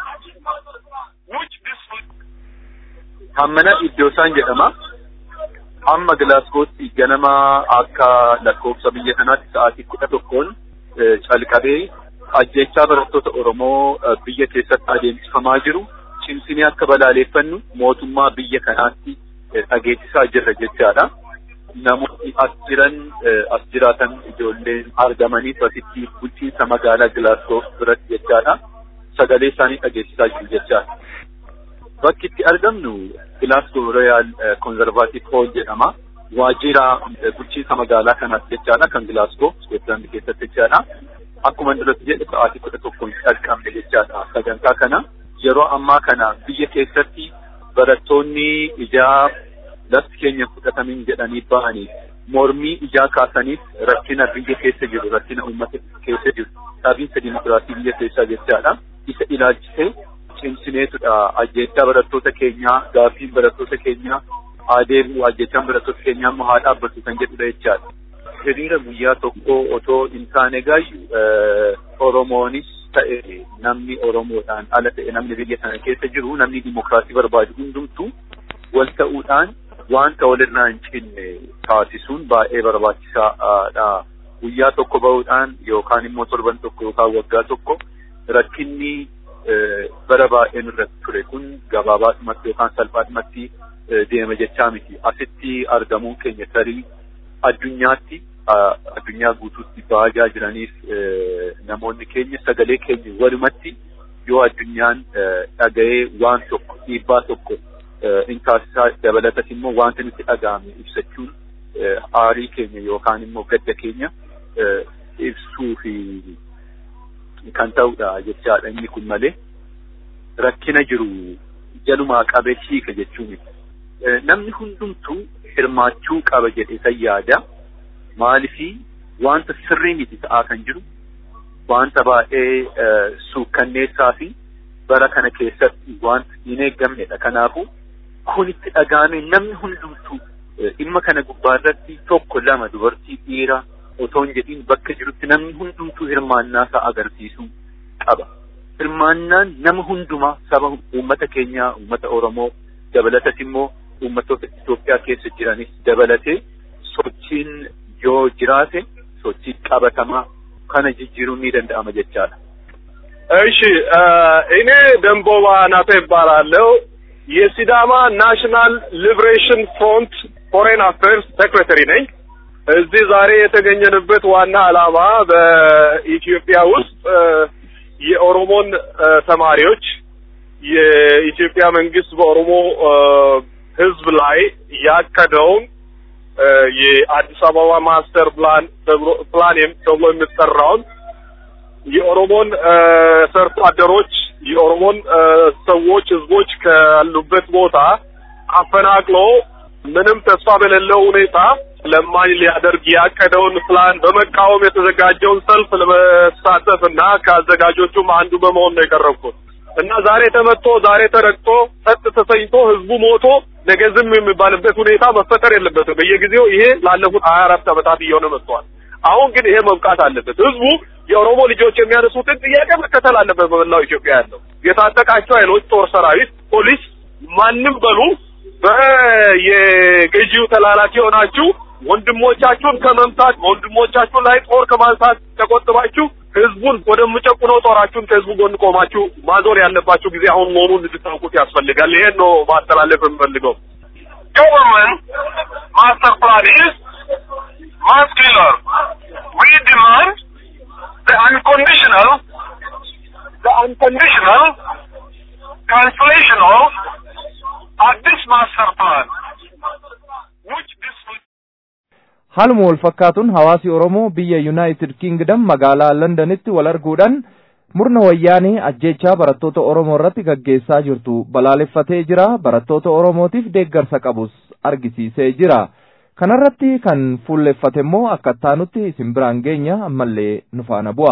Hammana iddoo isaan jedhama. Amma Glasgow'tti ganama akka lakkoofsa biyya kanaatti sa'aatii 11 calqabee ajjechaa barattoota Oromoo biyya keessatti adeemsifamaa jiru cimsinee akka balaaleffannu mootummaa biyya kanaatti dhageessisaa jirra jechaadha. Namoonni as jiraatan ijoolleen argamanii asitti bulchiinsa magaalaa Glasgow biratti jechaadha. Sagalee isaanii dhageessisaa jiru jechaadha. Bakki itti argamnu Glasgow Royal Conservative Hall jedhama. Waajjira bulchiinsa magaalaa kanaatti jechaadha kan Glasgow Scotland keessatti jechaadha. Akkuma duratti jedhe sa'aatii 11 calqabne jechaadha. Sagantaa kana yeroo ammaa kana biyya keessatti barattoonni ijaa lafti keenya fudhatamin jedhanii bahanii mormii ijaa kaasaniif rakkina biyya keessa jiru rakkina uummata keessa jiru dhaabinsa dimokiraasii biyya keessaa jechaadha. Isa ilaalchisee cimsineetudha ajjeechaa barattoota keenyaa gaaffiin barattoota keenyaa adeemu ajjechaan barattoota keenyaa immoo haa dhaabbatu kan jedhudha jechaadha. Hiriira guyyaa tokko otoo hin taane gaayyu Oromoonis ta'e namni Oromoodhaan ala ta'e namni biyya sana keessa jiru namni dimokiraasii barbaadu hundumtuu wal ta'uudhaan wanta walirraa hin cinne taasisuun baay'ee barbaachisaadha. Guyyaa tokko ba'uudhaan yookaan immoo torban tokko yookaan waggaa tokko rakkinni bara baay'ee nurratti ture kun gabaabaadhumatti yookaan salphaadhumatti deema jechaa miti. Asitti argamuun keenya tarii addunyaatti addunyaa guutuutti baajaa jiraniif namoonni keenya sagalee keenya walumatti yoo addunyaan dhaga'ee waan tokko dhiibbaa tokko in taasisaa dabalatas immoo wanta nutti dhaga'ame ibsachuun aarii keenya yookaan immoo gadda keenya ibsuu fi kan ta'udha jechaadha. Inni kun malee rakkina jiru jalumaa qabee hiika jechuun namni hundumtuu hirmaachuu qaba jedhee san yaada. Maalifi wanta sirrii miti ta'aa kan jiru wanta baay'ee suukkanneessaa fi bara kana keessatti wanta hin eeggamnedha. Kanaafuu kun itti dhaga'ame namni hundumtuu dhimma kana gubbaarratti tokko lama dubartii dhiira otoo hin jedhiin bakka jirutti namni hundumtuu hirmaannaa isaa agarsiisuu qaba. Hirmaannaan nama hundumaa saba uummata keenyaa uummata Oromoo dabalatas immoo uummattoota Itoophiyaa keessa jiranis dabalatee sochiin yoo jiraate sochii qabatamaa kana jijjiiruun ni danda'ama jechaadha. እሺ እኔ ደንቦባ ናተ ይባላለሁ የሲዳማ ናሽናል ሊበሬሽን ፍሮንት ፎሬን አፌርስ ሴክሬታሪ ነኝ። እዚህ ዛሬ የተገኘንበት ዋና ዓላማ በኢትዮጵያ ውስጥ የኦሮሞን ተማሪዎች የኢትዮጵያ መንግስት በኦሮሞ ህዝብ ላይ ያቀደውን የአዲስ አበባ ማስተር ፕላን ተብሎ የሚጠራውን የኦሮሞን ሰርቶ አደሮች የኦሮሞን ሰዎች ህዝቦች ካሉበት ቦታ አፈናቅሎ ምንም ተስፋ በሌለው ሁኔታ ለማኝ ሊያደርግ ያቀደውን ፕላን በመቃወም የተዘጋጀውን ሰልፍ ለመሳተፍና ከአዘጋጆቹም አንዱ በመሆን ነው የቀረብኩት እና ዛሬ ተመቶ ዛሬ ተረግጦ ጸጥ ተሰኝቶ ህዝቡ ሞቶ ነገ ዝም የሚባልበት ሁኔታ መፈጠር የለበትም። በየጊዜው ይሄ ላለፉት 24 ዓመታት እየሆነ መጥቷል። አሁን ግን ይሄ መብቃት አለበት። ህዝቡ የኦሮሞ ልጆች የሚያነሱትን ጥያቄ መከተል አለበት። በመላው ኢትዮጵያ ያለው የታጠቃቸው ኃይሎች ጦር ሰራዊት፣ ፖሊስ ማንንም በሉ በየገዢው ተላላኪ ሆናችሁ ወንድሞቻችሁን ከመምታት ወንድሞቻችሁ ላይ ጦር ከማንሳት ተቆጥባችሁ ህዝቡን ወደምጨቁነው ጦራችሁን ከህዝቡ ጎን ቆማችሁ ማዞር ያለባችሁ ጊዜ አሁን መሆኑን እንድታውቁት ያስፈልጋል። ይሄን ነው ማስተላለፍ የምፈልገው። Government master plan is muscular. We demand the unconditional cancellation of this master plan, which this Haaluma wal fakkaatuun hawaasi Oromoo biyya United Kingdom magaalaa Londonitti wal arguudhaan murna wayyaanee ajjeechaa barattoota Oromoo irratti gaggeessaa jirtu balaaleffatee jira. Barattoota Oromootiif deeggarsa qabus argisiisee jira. Kanarratti kan fuulleffate immoo akka taanutti isin biraan geenya ammallee nu faana bu'a.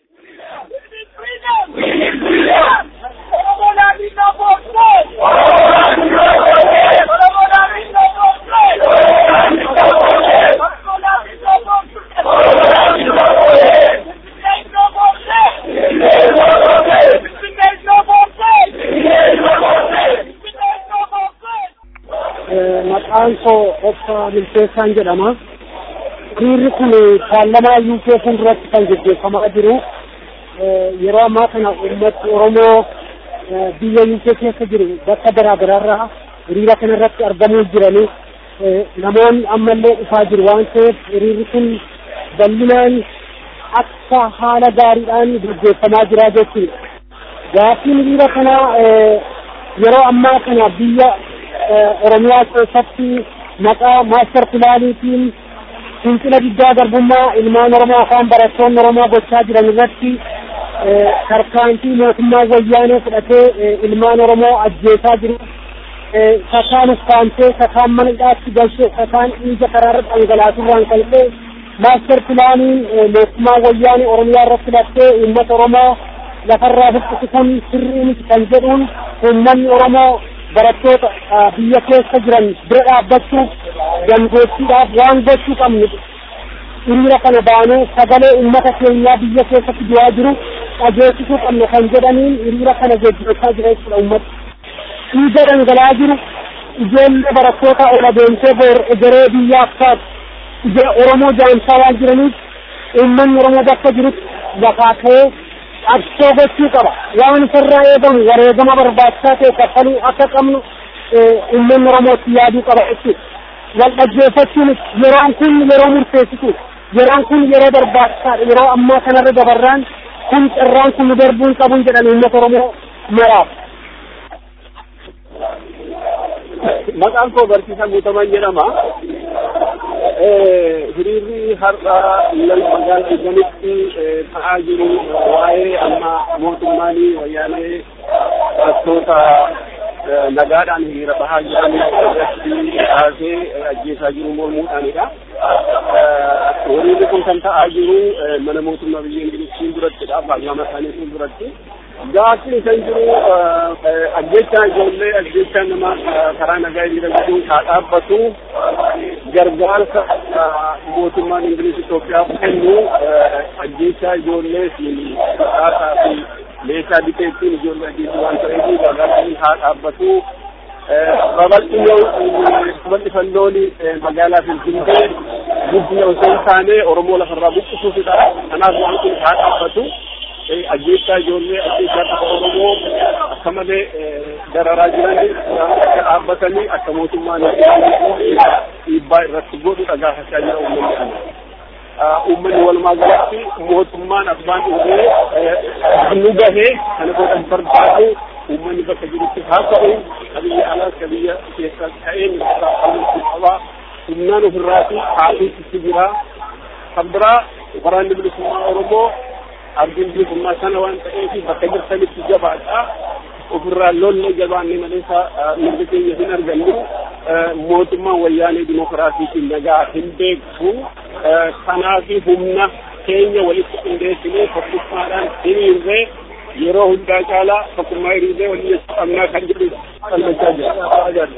Maqaan koo obsa Milkeessaan jedhama. Hiriirri kun paarlamaa UK fuulduratti kan gaggeeffamaa jiru. Yeroo ammaa kana uummatni Oromoo biyya UK keessa jiru bakka garaa garaarraa hiriira kanarratti argamuu jirani. Namoonni ammallee dhufaa jiru waan ta'eef hiriirri kun bal'inaan akka haala gaariidhaan gaggeeffamaa jira jechuudha. Gaaffiin hiriira kanaa yeroo ammaa kana biyya Oromiyaa keessatti maqaa maaster pilaaniitiin fincila diddaa garbummaa ilmaan Oromoo afaan barattoonni Oromoo gochaa jiran irratti tarkaanfii mootummaa wayyaanee fudhatee ilmaan Oromoo ajjeesaa jiru. Sakaan uffaantee sakaan mana hidhaatti galchee sakaan dhiiga karaarra dhangalaasurraan kalqee maaster pilaaniin mootummaa wayyaanee Oromiyaa irratti filattee uummata Oromoo lafarraa buqqisu kun sirrii miti kan jedhuun uummanni Oromoo barattoota biyya keessa jiran bira dhaabbachuuf dandeettiidhaaf waan gochuu qabnu hiriira kana baanee sagalee uummata keenyaa biyya keessatti du'aa jiru dhageessisuu qabna kan jedhaniin hiriira kana gaggeessaa jira jechuudha uummata. Dhiiga dhangala'aa jiru ijoollee barattoota ol adeemsee egeree biyyaaf taatu Oromoo jaamsaa waan jiraniif uummanni Oromoo bakka jirutti lafaa ka'ee qabsoo gochuu qaba. Waan isarraa eegamu wareegama barbaachisaa ta'e kaffaluu akka qabnu uummanni Oromootti yaaduu qaba jechuudha. Wal dhaggeeffachuun yeroon kun yeroo murteessitu, yeroon kun yeroo barbaachisaadha, yeroo ammaa kanarra dabarraan kun carraan kun nu darbuun qabuun jedhan uummata Oromoo maraaf. Maqaan koo Barsiisaa Guutamaan jedhama. Hiriirri har'a magaalaa Finfinneetti ta'aa jiru waa'ee amma mootummaan wayyaanee barattoota nagaadhaan hiriira bahaa jiran irratti kaasee ajjeesaa jiru mormuudhaanidha. Hiriirri kun kan ta'aa jiru mana mootummaa biyya Ingiliziin durattidha, paarlaamaa isaanii duratti. Gaaffiin kan jiru ajjechaa ijoollee, ajjechaa nama karaa nagaa hiriira godhuun haa dhaabbatu, gargaarsa mootummaan Ingiliz Itoophiyaaf kennu ajjechaa ijoollee fi dhaasaa fi meeshaa biteettiin ijoollee ajjeessu waan ta'eef gargaarsi haa dhaabbatu. Babal'ifannoon magaalaa Finfinnee guddina osoo hin taane Oromoo lafarraa buqqisuufidha. Kanaaf waan kun haa dhaabbatu. Ajjechaa ijoollee ajjechaa qafa Oromoo akka malee dararaa jiranii akka dhaabbatanii akka mootummaan dhiibbaa irratti godhu gaafachaa jira uummanni kana. Uummanni walumaa galatti mootummaan abbaan dhufee nu gahee kana godhan barbaadu uummanni bakka jirutti haa ta'u biyya alaas ka biyya keessa ta'een qabaa humnaan ofirraati haasiitti jira. Kan biraa waraanni bilisummaa Oromoo abdiin bilisummaa sana waan ta'eef bakka jirtanitti jabaadha. Ofirraa lolle jabaanne maleessa mirga keenya hin argannu. Mootummaan wayyaanee dimokiraasiitiin nagaa hin beeku. Kanaaf humna keenya walitti qindeessinee tokkummaadhaan hiriirree yeroo hundaa caalaa tokkummaa hiriirree waliin qabnaa kan jedhu qalbachaa jira.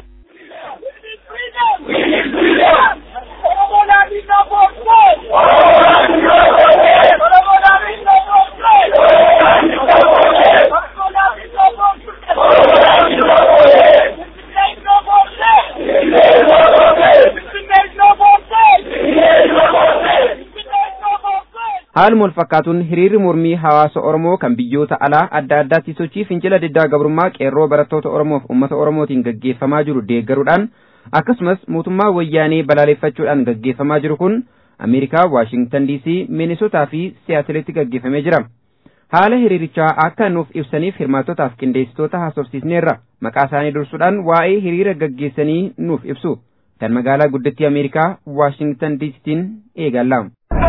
Haaluma wal fakkaatuun hiriirri mormii hawaasa Oromoo kan biyyoota alaa adda addaatti sochii fincila diddaa gabrummaa qeerroo barattoota Oromoof uummata Oromootiin gaggeeffamaa jiru deeggaruudhaan akkasumas mootummaa wayyaanee balaaleffachuudhaan gaggeeffamaa jiru kun Ameerikaa, Waashingtan DC, Miinisotaa fi Siyaatilitti gaggeeffamee jira. Haala hiriirichaa akka nuuf ibsaniif hirmaattotaaf qindeessitoota haasofsiisneerra. Maqaa isaanii dursuudhaan waa'ee hiriira gaggeessanii nuuf ibsu. Kan magaalaa guddittii Ameerikaa, Waashingtan DCtiin eegalla.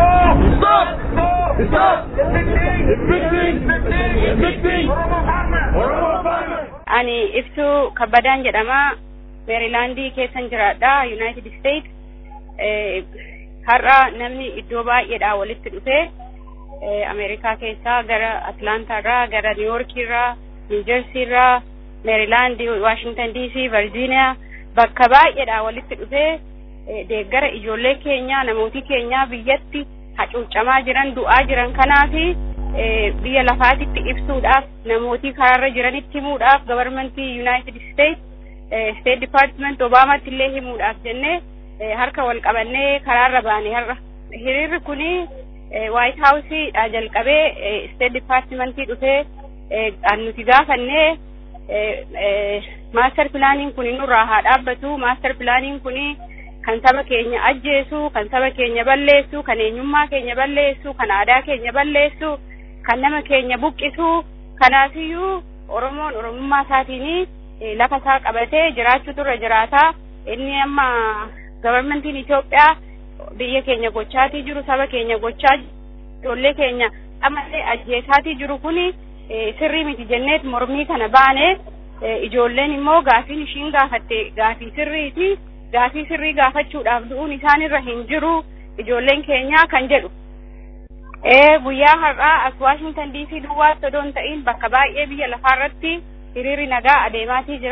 Ani ibsuu kabbadaan jedhama. Meerilaandii keessan jiraadha, United States. Har'a namni iddoo baay'eedhaa walitti dhufee Ameerikaa keessaa gara Atlaantaarraa, gara Niiwuorkiirraa, Niijersiirraa, Meerilaandii, Waashingtan DC, Virgiiniyaa bakka baay'eedhaa walitti dhufee deeggara ijoollee keenya, namooti keenya biyyatti hacuucamaa jiran, du'aa jiran kanaafi biyya lafaatitti ibsuudhaaf, namooti karaarra jiranitti himuudhaaf, gabarmentii United States, State Department Obamaatti illee himuudhaaf jennee harka wal qabannee karaarra baane har'a. Hiriirri kuni White House jalqabee State Department dhufee nuti gaafannee master planning kuni nurraa haa dhaabbatu. Master planning kuni kan saba keenya ajjeesu, kan saba keenya balleessu, kan eenyummaa keenya balleessu, kan aadaa keenya balleessu, kan nama keenya buqqisu. Kanaafiyyuu Oromoon Oromummaa isaatiin lafa isaa qabatee jiraachuu turre jiraataa. Inni amma gabarmentiin Itoophiyaa biyya keenya gochaatii jiru, saba keenya gochaa ijoollee keenya amalee ajjeesaatii jiru kuni sirrii miti jenneet mormii kana baane. Ijoolleen immoo gaafiin ishiin gaafatte gaafii sirriiti. Gaafii sirrii gaafachuudhaaf du'uun isaanirra hin jiru ijoolleen keenya kan jedhu. Guyyaa har'aa as Waashingtan DC duwwaa sodoon ta'in bakka baay'ee biyya lafaarratti hiriirri nagaa adeemaatii jira.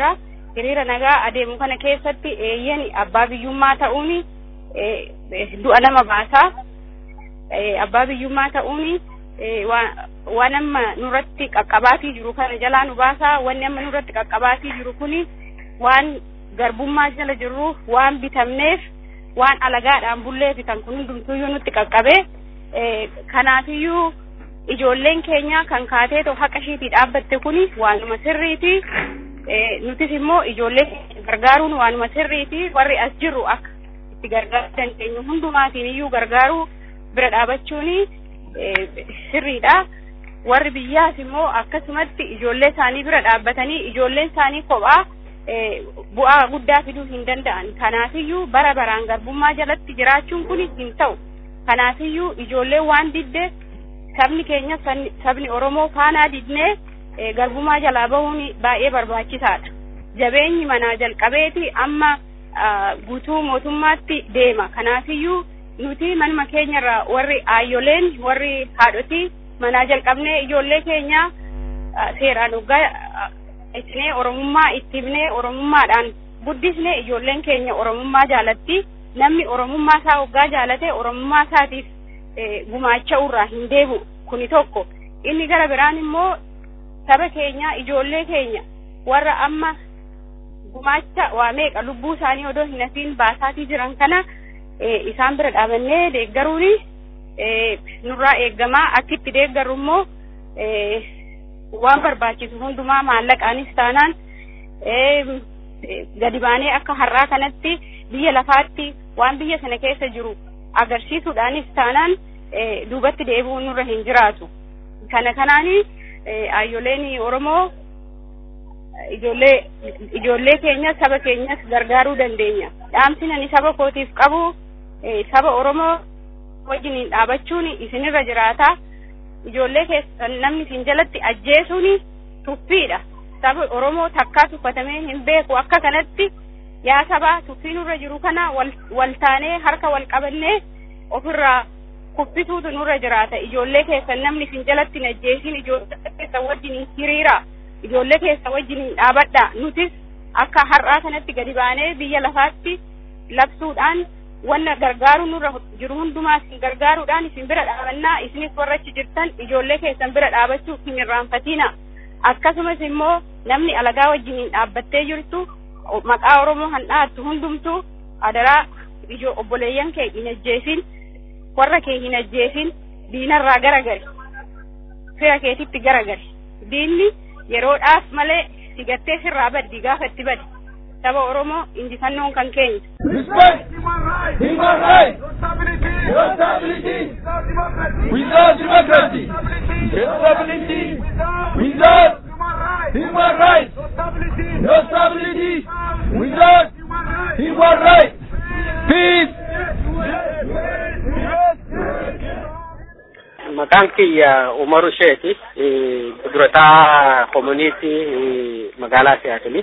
hiriira nagaa adeemu kana keessatti eeyyan abbaa biyyummaa ta'uuni du'a nama baasaa. Abbaa biyyummaa ta'uuni waan amma nurratti qaqqabaatii jiru kana jalaa nu baasaa. Wanni amma nurratti qaqqabaatii jiru kuni waan garbummaa jala jirruuf waan bitamneef waan alagaadhaan bullee bitan kun hundumtuyyuu nutti qaqqabee kanaafiyyuu ijoolleen keenya kan kaateetoo haqa ishiitii dhaabbatte kuni waanuma sirriiti. Nutis immoo ijoollee gargaaruun waanuma sirriiti. Warri as jirru akka itti gargaaruu dandeenyu hundumaatiin iyyuu gargaaruu bira dhaabachuuni sirriidha. Warri biyyaas immoo akkasumatti ijoollee isaanii bira dhaabbatanii ijoolleen isaanii kophaa bu'aa guddaa fiduu hin danda'an. Kanaafiyyuu bara baraan garbummaa jalatti jiraachuun kun hin ta'u. Kanaafiyyuu ijoollee waan didde sabni keenya sabni Oromoo faanaa didnee garbummaa jalaa bahuun baay'ee barbaachisaadha. Jabeenyi manaa jalqabeeti amma guutuu mootummaatti deema. Kanaafiyyuu nuti manuma keenyarraa warri aayyoleen warri haadhotii manaa jalqabnee ijoollee keenya seeraan hoggaa ittinee Oromummaa ittibnee Oromummaadhaan guddisnee ijoolleen keenya Oromummaa jaalatti. Namni Oromummaa isaa hoggaa jaalate Oromummaa isaatiif gumaacha irraa hin deebi'u. Kuni tokko. Inni gara biraan immoo saba keenya ijoollee keenya warra amma gumaacha waa meeqa lubbuu isaanii odoo hin hafiin baasaatii jiran kana isaan bira dhaabannee deeggaruuni nurraa eeggamaa. Akkitti deeggarru immoo waan barbaachisu hundumaa maallaqaanis taanaan gadi baanee akka har'aa kanatti biyya lafaatti waan biyya sana keessa jiru agarsiisuudhaanis taanaan duubatti deebi'uun nurra hin jiraatu. Kanaani aayyoleen Oromoo ijoollee keenya saba keenyas gargaaruu dandeenya. Dhaamsi ani saba kootiif qabu saba Oromoo wajjin dhaabachuun isinirra jiraata. Ijoollee keessan namni isin jalatti ajjeesuun tuffiidha. Saba Oromoo takkaa tuffatamee hin beeku. Akka kanatti yaa saba tuffii nurra jiru kana wal taanee harka wal qabannee ofirraa kuffisuutu nurra jiraata. Ijoollee keessan namni isin jalatti hin ajjeesin. Ijoollee keessan wajjin hiriira. Ijoollee keessan wajjin dhaabadha. Nutis akka har'aa kanatti gadi baanee biyya lafaatti labsuudhaan wanna gargaaru nurra jiru hundumaa isin gargaaruudhaan isin bira dhaabannaa. Isinis warra achi jirtan ijoollee keessan bira dhaabachuuf hin irraanfatina. Akkasumas immoo namni alagaa wajjin dhaabbattee jirtu maqaa Oromoo handhaattu hundumtu adaraa obboleeyyan kee hin ajjeesin. Warra kee hin ajjeesin. Diinarraa garagari. Fira keetitti garagari. Diinni yeroodhaaf malee sigattee sirraa baddi gaafa itti baddi. Saba Oromoo injifannoon kan keenya. Respect! Human rights! No stability! Without democracy! No stability! Without human rights! No stability! Without human rights! Peace! Maqaan kiyya Umaru Sheeti, durataa komuniitii magaalaa Siyaatili.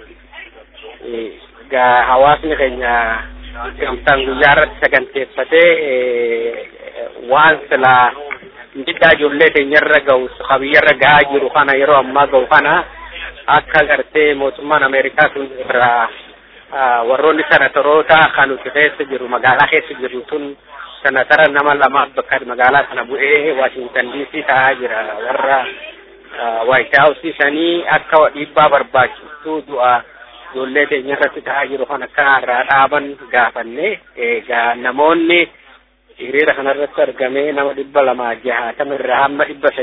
Hawaasni keenya gamtaan guyyaa irratti saganteeffatee waan silaa midhaa ijoollee keenyarra gahu qabiyyarra gahaa jiru kana yeroo ammaa gahu kana akka gartee mootummaan Ameerikaa sun irraa warroonni senatoroota kan nuti keessa jiru magaalaa keessa jiru tun senatara nama lamaaf bakka magaalaa kana bu'ee Washington DC ta'aa jira. Warra White House sanii akka dhiibbaa barbaachistu du'a ijoollee keenya irratti ta'aa jiru kan akka irraa dhaaban gaafanne. Egaa namoonni hiriira kanarratti argamee nama 260 irraa hamma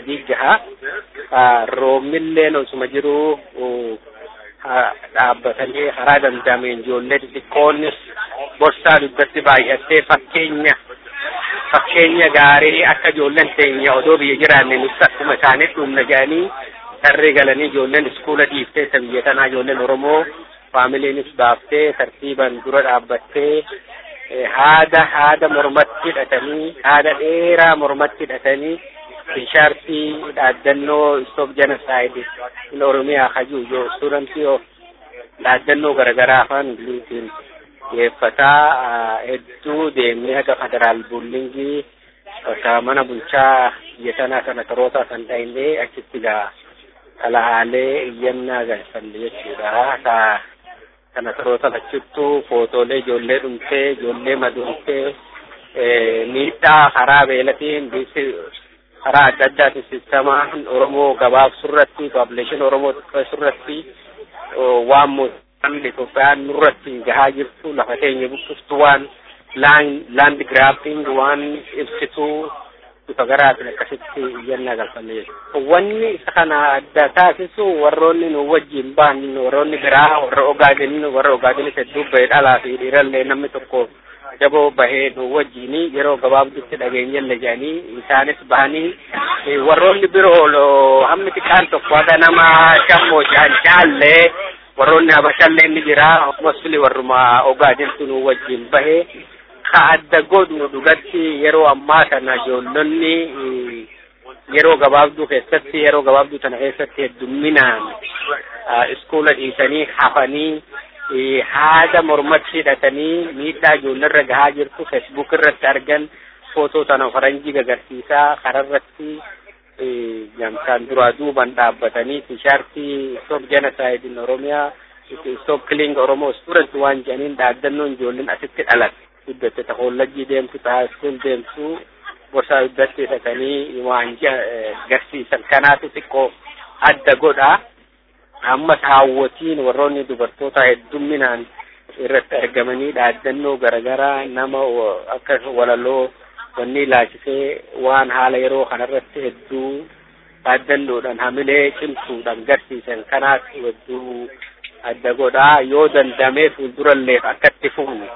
306 roobnilleen osuma jiru dhaabbatanii karaa danda'ameen ijoollee xixiqqoonni borsaa dubbatti baay'attee fakkeenya gaarii akka ijoolleen teenya odoo biyya jiraanne nuti akkuma isaaniif dhumna jedhanii tarree galanii ijoolleen iskuula dhiiftee isa biyya tanaa ijoolleen Oromoo faamiliinis baaftee tartiiban dura dhaabbattee haada mormatti hidhatanii haada dheeraa mormatti hidhatanii tishaartii dhaaddannoo stop genocide in Oromiyaa kajuu studenti of dhaaddannoo garaagaraa afaan Ingiliziin dhiyeeffataa hedduu deemnee haga federaal bullingii bakka mana bulchaa biyya tanaa senatoroota kan ta'inlee achitti gaa kalahaalee iyyannaa galfanne jechuudha. kana taroota lachuttuu footoolee ijoollee dhumtee ijoollee madoomtee miidhaa karaa beelatiin karaa adda addaatiin sisteemaan Oromoo gabaabsuu irratti paapuleeshin Oromoo xiqqeessuu irratti waan mootummaan Itoophiyaan nurratti gahaa jirtu lafa keenya buqqiftu waan land grabbing waan ibsituu bifa garaatiin akkasitti iyyannaa galfanne wanni isa kana adda taasisu warroonni nu wajjin ba'an warroonni biraa warra Ogaadenis hedduu bahee dhalaa fi dhiirallee namni tokko jaboo bahee nu wajjin yeroo gabaabdutti dhageenyallee jedhanii isaanis bahanii warroonni biroo hammi xiqqaan tokko haga nama shammoo caallee warroonni habashallee ni jira mostly warruma Ogaadentu nu wajjin bahee ka adda godhu dhugatti yeroo ammaa kana ijoollonni yeroo gabaabduu tana keessatti heddumminaan iskoola dhiisanii hafanii haada mormatti hidhatanii miidhaa ijoollerra gahaa jirtu Facebook irratti argan footoo tana faranjii agarsiisaa kararratti jamsaan duraa duuban dhaabbatanii tishaartii stop genocide in Oromiyaa stop killing Oromo student waan jedhaniin dhaaddannoon ijoolleen asitti dhalate iddatti takollajii deemtu ta'a iskool deemtu gorsaa iddatti hidhatanii waan agarsiisan kanaatu xiqqoo adda godha ammas hawwatiin warroonni dubartoota heddumminaan irratti argamanii dhaaddannoo garagaraa nama akka walaloo wanni ilaachisee waan haala yeroo kanarratti hedduu dhaaddannoodhaan hamilee cimsuudhaan agarsiisan kanaatu hedduu adda godha yoo dandamee fuuldurallee akkatti fuunu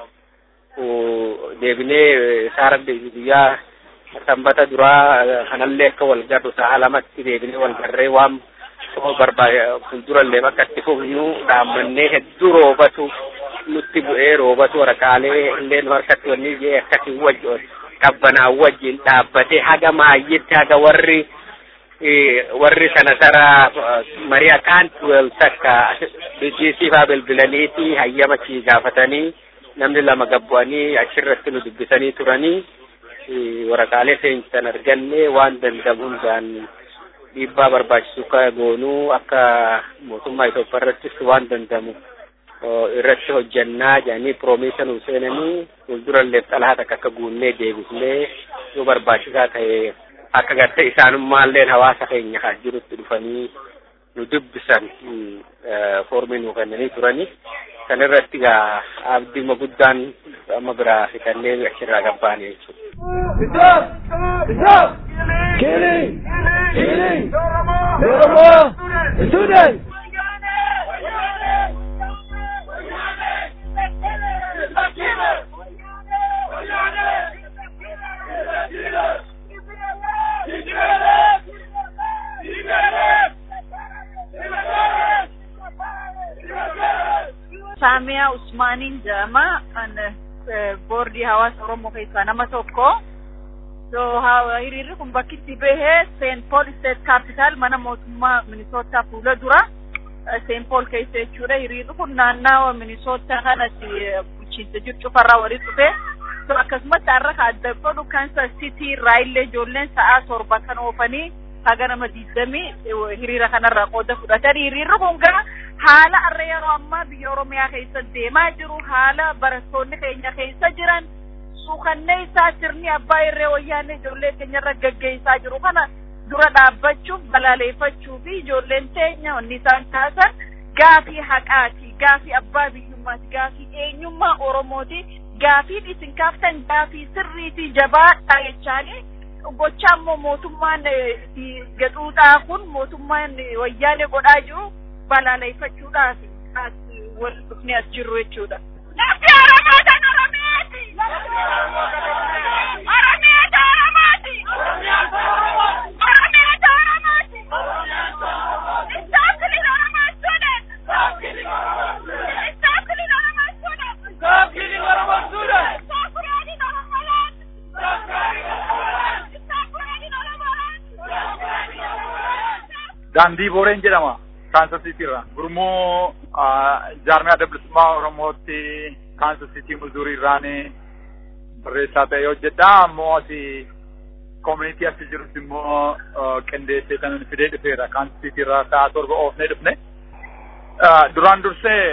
deebinee saara biyyaa sanbata duraa kanallee akka wal garru sa'a lamatti deebinee wal garree waan fuuldurallee akkatti fuunu dhaammannee hedduu roobatu nutti bu'ee roobatu waraqaalee illee nu harkatti wanni jee akkasii wajjoon qabbanaa wajjin dhaabbatee haga maayyitti haga warri sana tara marii akkaan takka BGC faa bilbilaniiti hayyama chii gaafatanii namni lama gabbu'anii achirratti nu dubbisanii turanii waraqaalee seensisan arganne waan danda'uudhaan dhiibbaa barbaachisu ka goonuu akka mootummaa Itoophiyaa irrattis waan danda'amu irratti hojjannaa jedhanii piroomiisa nu seenanii fuuldurallee xalayaa akka guunnee deebisnee yoo barbaachisaa ta'e akka gartee isaanummaallee hawaasa keenya kan jirutti dhufanii nu dubbisan foormii nu kennanii turanii kan irratti gaa abdiima guddaan amma biraa fi kanneen achirraa gabbaane jechuudha. Killing Oromo students. Samia Usmanin jama an boordi hawaasa Oromoo keessaa nama tokko. So hiriirri kun bakkitti bahee St. Paul State Capital mana mootummaa Minnesota fuula dura St. Paul keessa jechuudha. Hiriirri kun naannawa Minnesota kanatti bulchiinsa jiru cufarraa walitti dhufe. So akkasumas har'a adda godhu Kansas City Raillee ijoolleen sa'a 7 kan oofanii haga nama 20 hiriira kanarraa qooda fudhatan. Hiriirri kun gara haala har'a yeroo ammaa biyya Oromiyaa keessa deemaa jiru haala barattoonni keenya keessa jiran suukannee isaa sirni abbaa irree wayyaanee ijoollee keenyarra gaggeessaa jiru kana dura dhaabbachuuf balaaleffachuu fi ijoolleen teenya wanni isaan taasisan gaafii haqaati, gaafii abbaa biyyummaati, gaafii eenyummaa Oromooti, gaafii isin kaaftan gaafii sirriitii jabaadha jechaanii gochaa immoo mootummaan gadhuudhaa kun mootummaan wayyaanee godhaa jiru balaaleffachuudhaaf as wal dhufnee as jirru jechuudha. Lafti Oromootaan Oromiyaati! Oromiyaata Oromooti! Oromiyaata Oromooti! Stop killing Oromo students! Stop killing Oromo students! Stop killing Oromo students! Stop killing Oromo students! Stop creating Oromo land! Stop creating Oromo land! Stop creating Oromo land! Stop creating Oromo land! Daandii Booreen jedhama. Kansas City irraa gurmuu jaarmiyaa dabalisummaa Oromootti Kansas City Missouri irraanii barreessaa ta'ee hojjedha. Ammoo asii community asii jirutti immoo qindeessee kan fidee dhufeera. Kansas City irraa sa'a 7 oofnee dhufne. Duraan dursee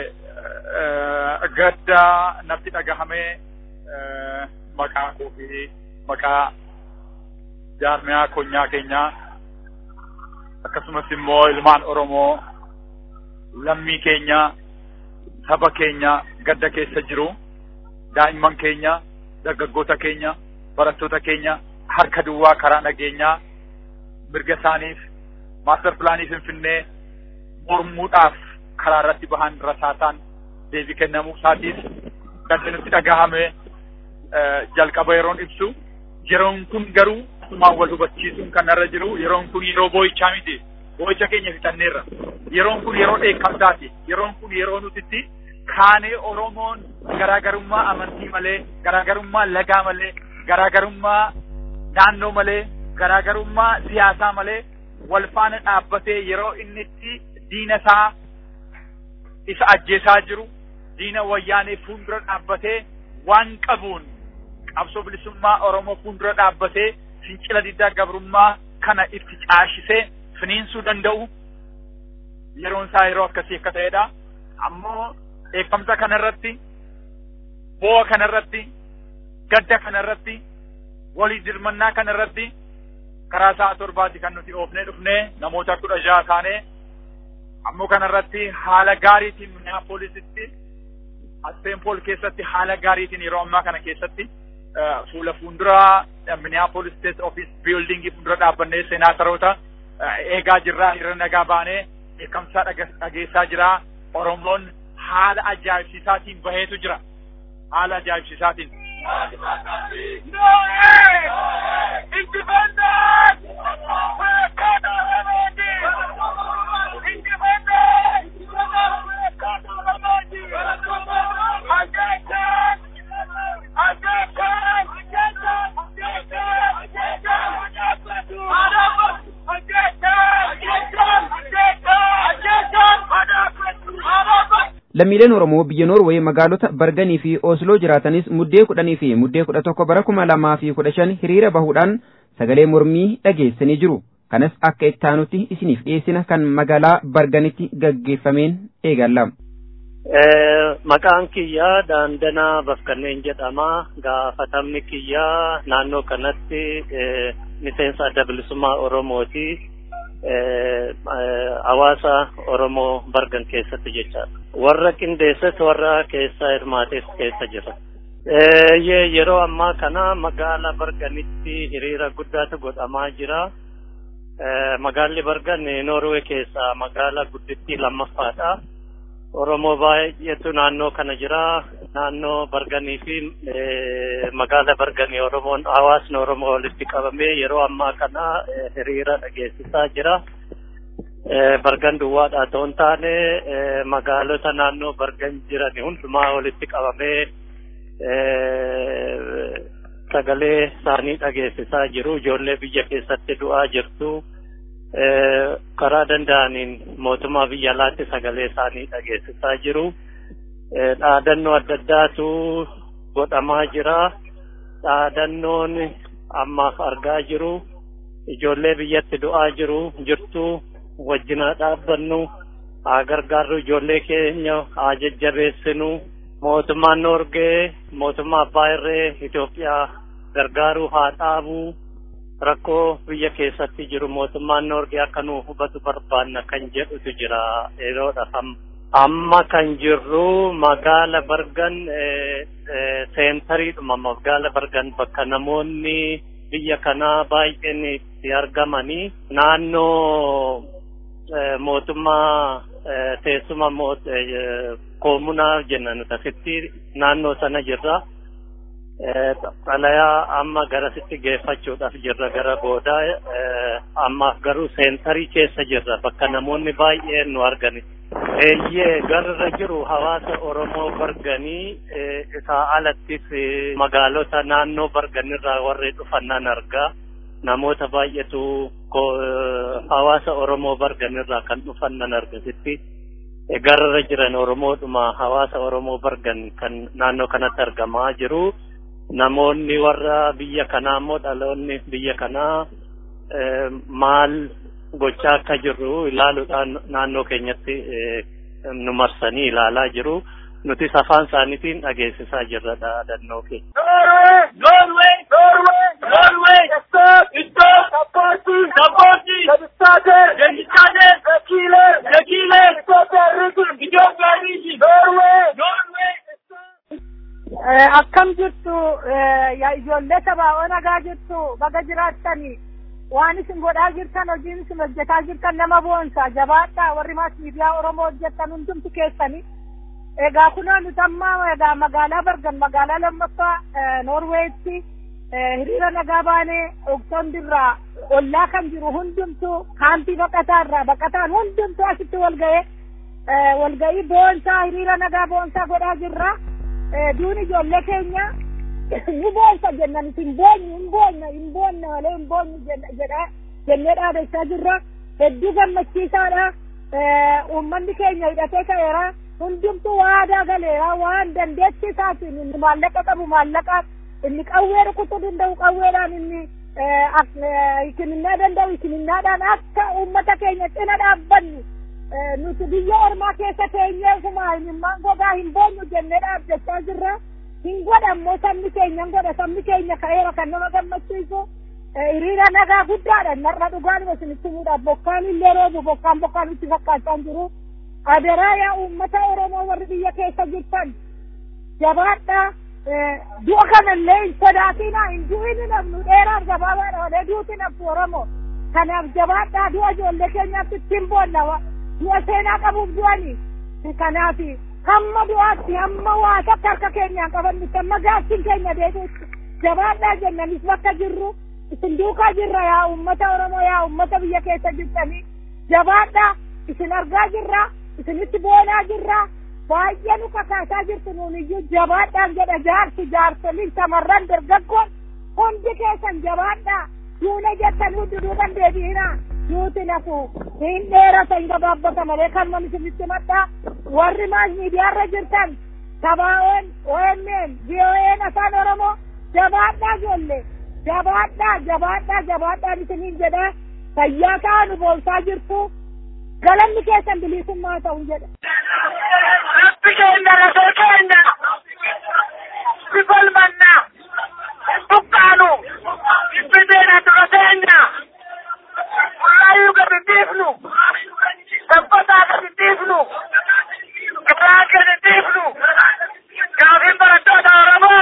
gadda natti dhagahamee maqaa koo fi maqaa jaarmiyaa konyaa keenyaa akkasumas immoo ilmaan Oromoo lammii keenya saba keenya gadda keessa jiru daa'imman keenya dargaggoota keenya barattoota keenya harka duwwaa karaa nageenyaa mirga isaaniif maaster pilaanii Finfinnee mormuudhaaf karaa irratti bahan rasaataan deebii kennamuu isaatiif gadda nutti dhagahame jalqaba yeroon ibsu yeroon kun garuu asumaan wal hubachiisuun kan irra jiru yeroon kun yeroo boo'ichaa miti boo'icha keenya fixanneerra yeroon kun yeroo dheekkamsaati yeroon kun yeroo nutitti kaanee Oromoon garaagarummaa amantii malee garaagarummaa lagaa malee garaagarummaa naannoo malee garaagarummaa siyaasaa malee wal faana dhaabbatee yeroo inni itti diina isaa isa ajjeesaa jiru diina wayyaanee fuuldura dhaabbatee waan qabuun qabsoo bilisummaa Oromoo fuuldura dhaabbatee fincila diddaa gabrummaa kana itti caashisee finiinsuu danda'u yeroon isaa yeroo akkasii akka ta'edha. Ammoo eekamsa kanarratti boo'a kanarratti gadda kanarratti walii dirmannaa kanarratti karaa sa'a torbaatti kan nuti oofnee dhufnee namoota 16 taanee ammoo kanarratti haala gaariitiin Minneapolisitti Aspenpol keessatti haala gaariitiin yeroo ammaa kana keessatti fuula fuuldura Minneapolis State Office Building fuuldura dhaabbannee senaataroota eegaa jirraa irra nagaa baanee eekamsaa dhageessaa jira. Oromoon haala ajaa'ibsiisaatiin baheetu jira. Haala ajaa'ibsiisaatiin. Lammiileen Oromoo biyya Noorwee magaalota Barganii fi Osloo jiraatanis muddee 10 fi muddee 11 bara 2015 hiriira bahuudhaan sagalee mormii dhageessanii jiru. Kanas akka ittaanutti isiniif dhiyeessina kan magaalaa Barganitti gaggeeffameen eegalla. Maqaan kiyyaa Daandanaa Bafkanneen jedhama. Gaafatamni kiyyaa naannoo kanatti miseensa adda bilisummaa Oromooti. Hawaasa Oromoo Bargan keessatti jechaadha. Warra qindeessas warra keessa hirmaates keessa jira. Yeroo ammaa kana magaala Barganitti hiriira guddaatu godhamaa jira. Magaalli Bargan Noorwee keessa magaala guddittii lammaffaadha. Oromoo baay'eetu naannoo kana jira. Naannoo Barganii fi magaala Barganii Oromoon hawaasni Oromoo walitti qabamee yeroo ammaa kana hiriira dhageessisaa jira. Bargan duwwaadhaa ta'uu hin taane magaalota naannoo Bargan jiran hundumaa walitti qabamee sagalee isaanii dhageessisaa jiru. Ijoollee biyya keessatti du'aa jirtu. Karaa danda'aniin mootummaa biyya alaatti sagalee isaanii dhageessisaa jiru. Dhaadannoo adda addaatu godhamaa jira. Dhaadannoon ammaaf argaa jiru. Ijoollee biyyatti du'aa jirtu wajjina dhaabbannu haa gargaarru ijoollee keenya haa jajjabeessinu. Mootummaan Noorwee mootummaa abbaa irree Itoophiyaa gargaaruu haa dhaabu. Rakkoo biyya keessatti jiru mootummaan Noorwee akka nu hubatu barbaanna kan jedhutu jira yeroodha. Amma kan jirru magaala Bargan seentariidhuma magaala Bargan bakka namoonni biyya kanaa baay'een itti argamanii naannoo mootummaa teessuma koomunaa jennan asitti naannoo sana jirra. Xalayaa amma garasitti geeffachuudhaaf jirra gara boodaa ammaaf garuu seentarii keessa jirra bakka namoonni baay'een nu argani. Garra jiru hawaasa Oromoo Barganii isaa alattis magaalota naannoo Barganirraa warri dhufan argaa. Namoota baay'eetu hawaasa Oromoo Barganirraa kan dhufan argasitti. Garra jiran Oromoodhuma hawaasa Oromoo Bargan kan naannoo kanatti argamaa jiru. Namoonni warra biyya kanaa immoo dhaloonni biyya kanaa maal gochaa akka jirru ilaaluudhaan naannoo keenyatti nu marsanii ilaalaa jiru. Nuti afaan isaaniitiin dhageessisaa jirra dhaadannoo keenya. Norway, stop, support, akkam jirtu ijoollee sabaa nagaa jirtu baga jiraattanii waan isin godhaa jirtan hojiin isin hojjetaa jirtan nama boonsa jabaadhaa warri maas miidiyaa Oromoo hojjettan hundumti keessanii egaa kunoo nuti amma egaa magaalaa Bergen magaalaa lammaffaa Norweetti hiriira nagaa baanee Oktoondirraa ollaa kan jiru hundumtu kaampii baqataan hundumtu asitti walga'ii boonsaa hiriira nagaa boonsaa godhaa jirra. Duuni ijoollee keenya ni boonsa jennan hin boonne malee hin boonne jennee dhaadachaa jirra. Hedduu gammachiisaadha. Uummanni keenya hidhatee ka'eera. Hundumtuu waadaa galeera waan dandeettii isaatiin inni maallaqa qabu maallaqa inni qawwee rukutuu danda'u qawweedhaan inni hikiminnaa danda'u hikiminnaadhaan akka uummata keenya cina dhaabbannu nuti biyya ormaa keessa teenyee ofuma himimmaan gogaa hin boonyu jennee dhaabbachaa jirra. Hin godhammoo sabni keenya ka'eera kan nama gammachiisu. Hiriira nagaa guddaadha narra dhugaan isinitti himuudhaaf bokkaan illee roobu bokkaan itti fakkaachaa jiru. Adeeraa yaa uummata Oromoo warri biyya keessa jirtan jabaadhaa. Du'a kanallee hin sodaatinaa hin du'ini namnu dheeraaf gabaabaadha walee duuti naftu Oromoo. Kanaaf jabaadhaa du'a ijoollee keenyaatti ittiin boonna. Du'a seenaa qabuuf du'ani. Kanaaf hamma du'aatti hamma waa takka harka keenyaan qabannutti hamma gaaffiin keenya deebi'utti jabaadhaa jennanis bakka jirru isin duukaa jirra yaa uummata Oromoo yaa uummata biyya keessa jirtanii jabaadhaa isin argaa jirra isinitti boonaa jirra baay'ee nu kakaasaa jirtu nuuniyyuu jabaadhaan jedha jaarsoliin shamarran dargaggoon hundi keessan jabaadhaa duuna jettan hundi duuban deebi'inaa. Nuti nafu hin dheerata hin gabaabbata malee kan namni isinitti maddaa warri maas miidiyaarra jirtan sabaa'oon OMN VOA'n afaan Oromoo jabaadhaa ijoollee jabaadhaa isiniin jedha fayyaa ta'aa nu boonsaa jirtu galanni keessan bilisummaa ta'u jedha. Rabbi keenya rasoo keenya bifol mannaa buqqaanu ibbideena dura keenya. Ayu ketifnu, tempatnya ketifnu, kebahagiaan ketifnu, kami berdoa Oromo,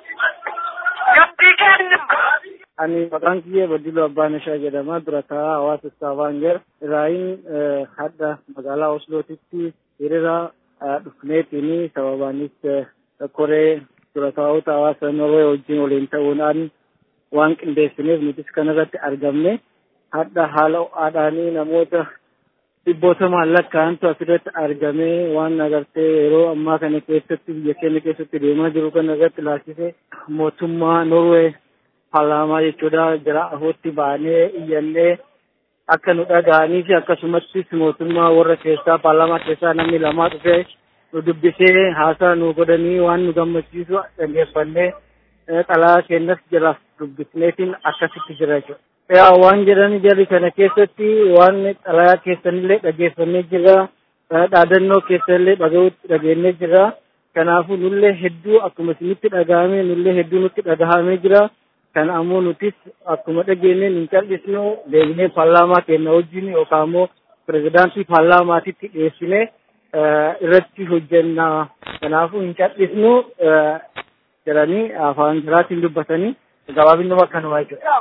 yang dikenal. Ani maqaan kiyya Badiluu Abbaanishaa jedhama. Durataa hawaasa Stavanger Iraayin hadda magaalaa Oslootitti hiriira dhufneetiin sababaanis koree durataa'ota hawaasa Norwee wajjin waliin ta'uudhaan waan qindeessineef nutis kanarratti argamne. Hadda haala aadaanii namoota dhibboota maallaqaantu asirratti argamee waan agartee yeroo ammaa kana keessatti biyya keenya keessatti deemaa jiru kana irratti laachise mootummaa Norwee paarlaamaa jechuudha jara ahootti baanee iyyannee akka nu dhaga'anii fi akkasumattis mootummaa warra keessaa paarlaamaa keessaa namni lamaa dhufee nu dubbisee haasaa nu godhanii waan nu gammachiisu dhaggeeffannee xalayaa keenyas jiraaf dubbisneetiin akkasitti jira jechuudha. Waan jedhan jarri kana keessatti waan xalayaa keessanillee dhageeffannee jira. Dhaadannoo keessanillee dhageenyee jira. Kanaafuu nullee hedduu akkuma isinitti dhagahame nullee hedduu nutti dhagahamee jira. Kana ammoo nutis akkuma dhageenye hin callisnu deebinee paarlaamaa keenya wajjin yookaan ammoo pirezidaantii paarlaamaatitti dhiyeessinee irratti hojjenna. Kanaafuu hin callisnu jedhanii afaan biraatiin dubbatanii gabaabinuma akkanuma jechuudha.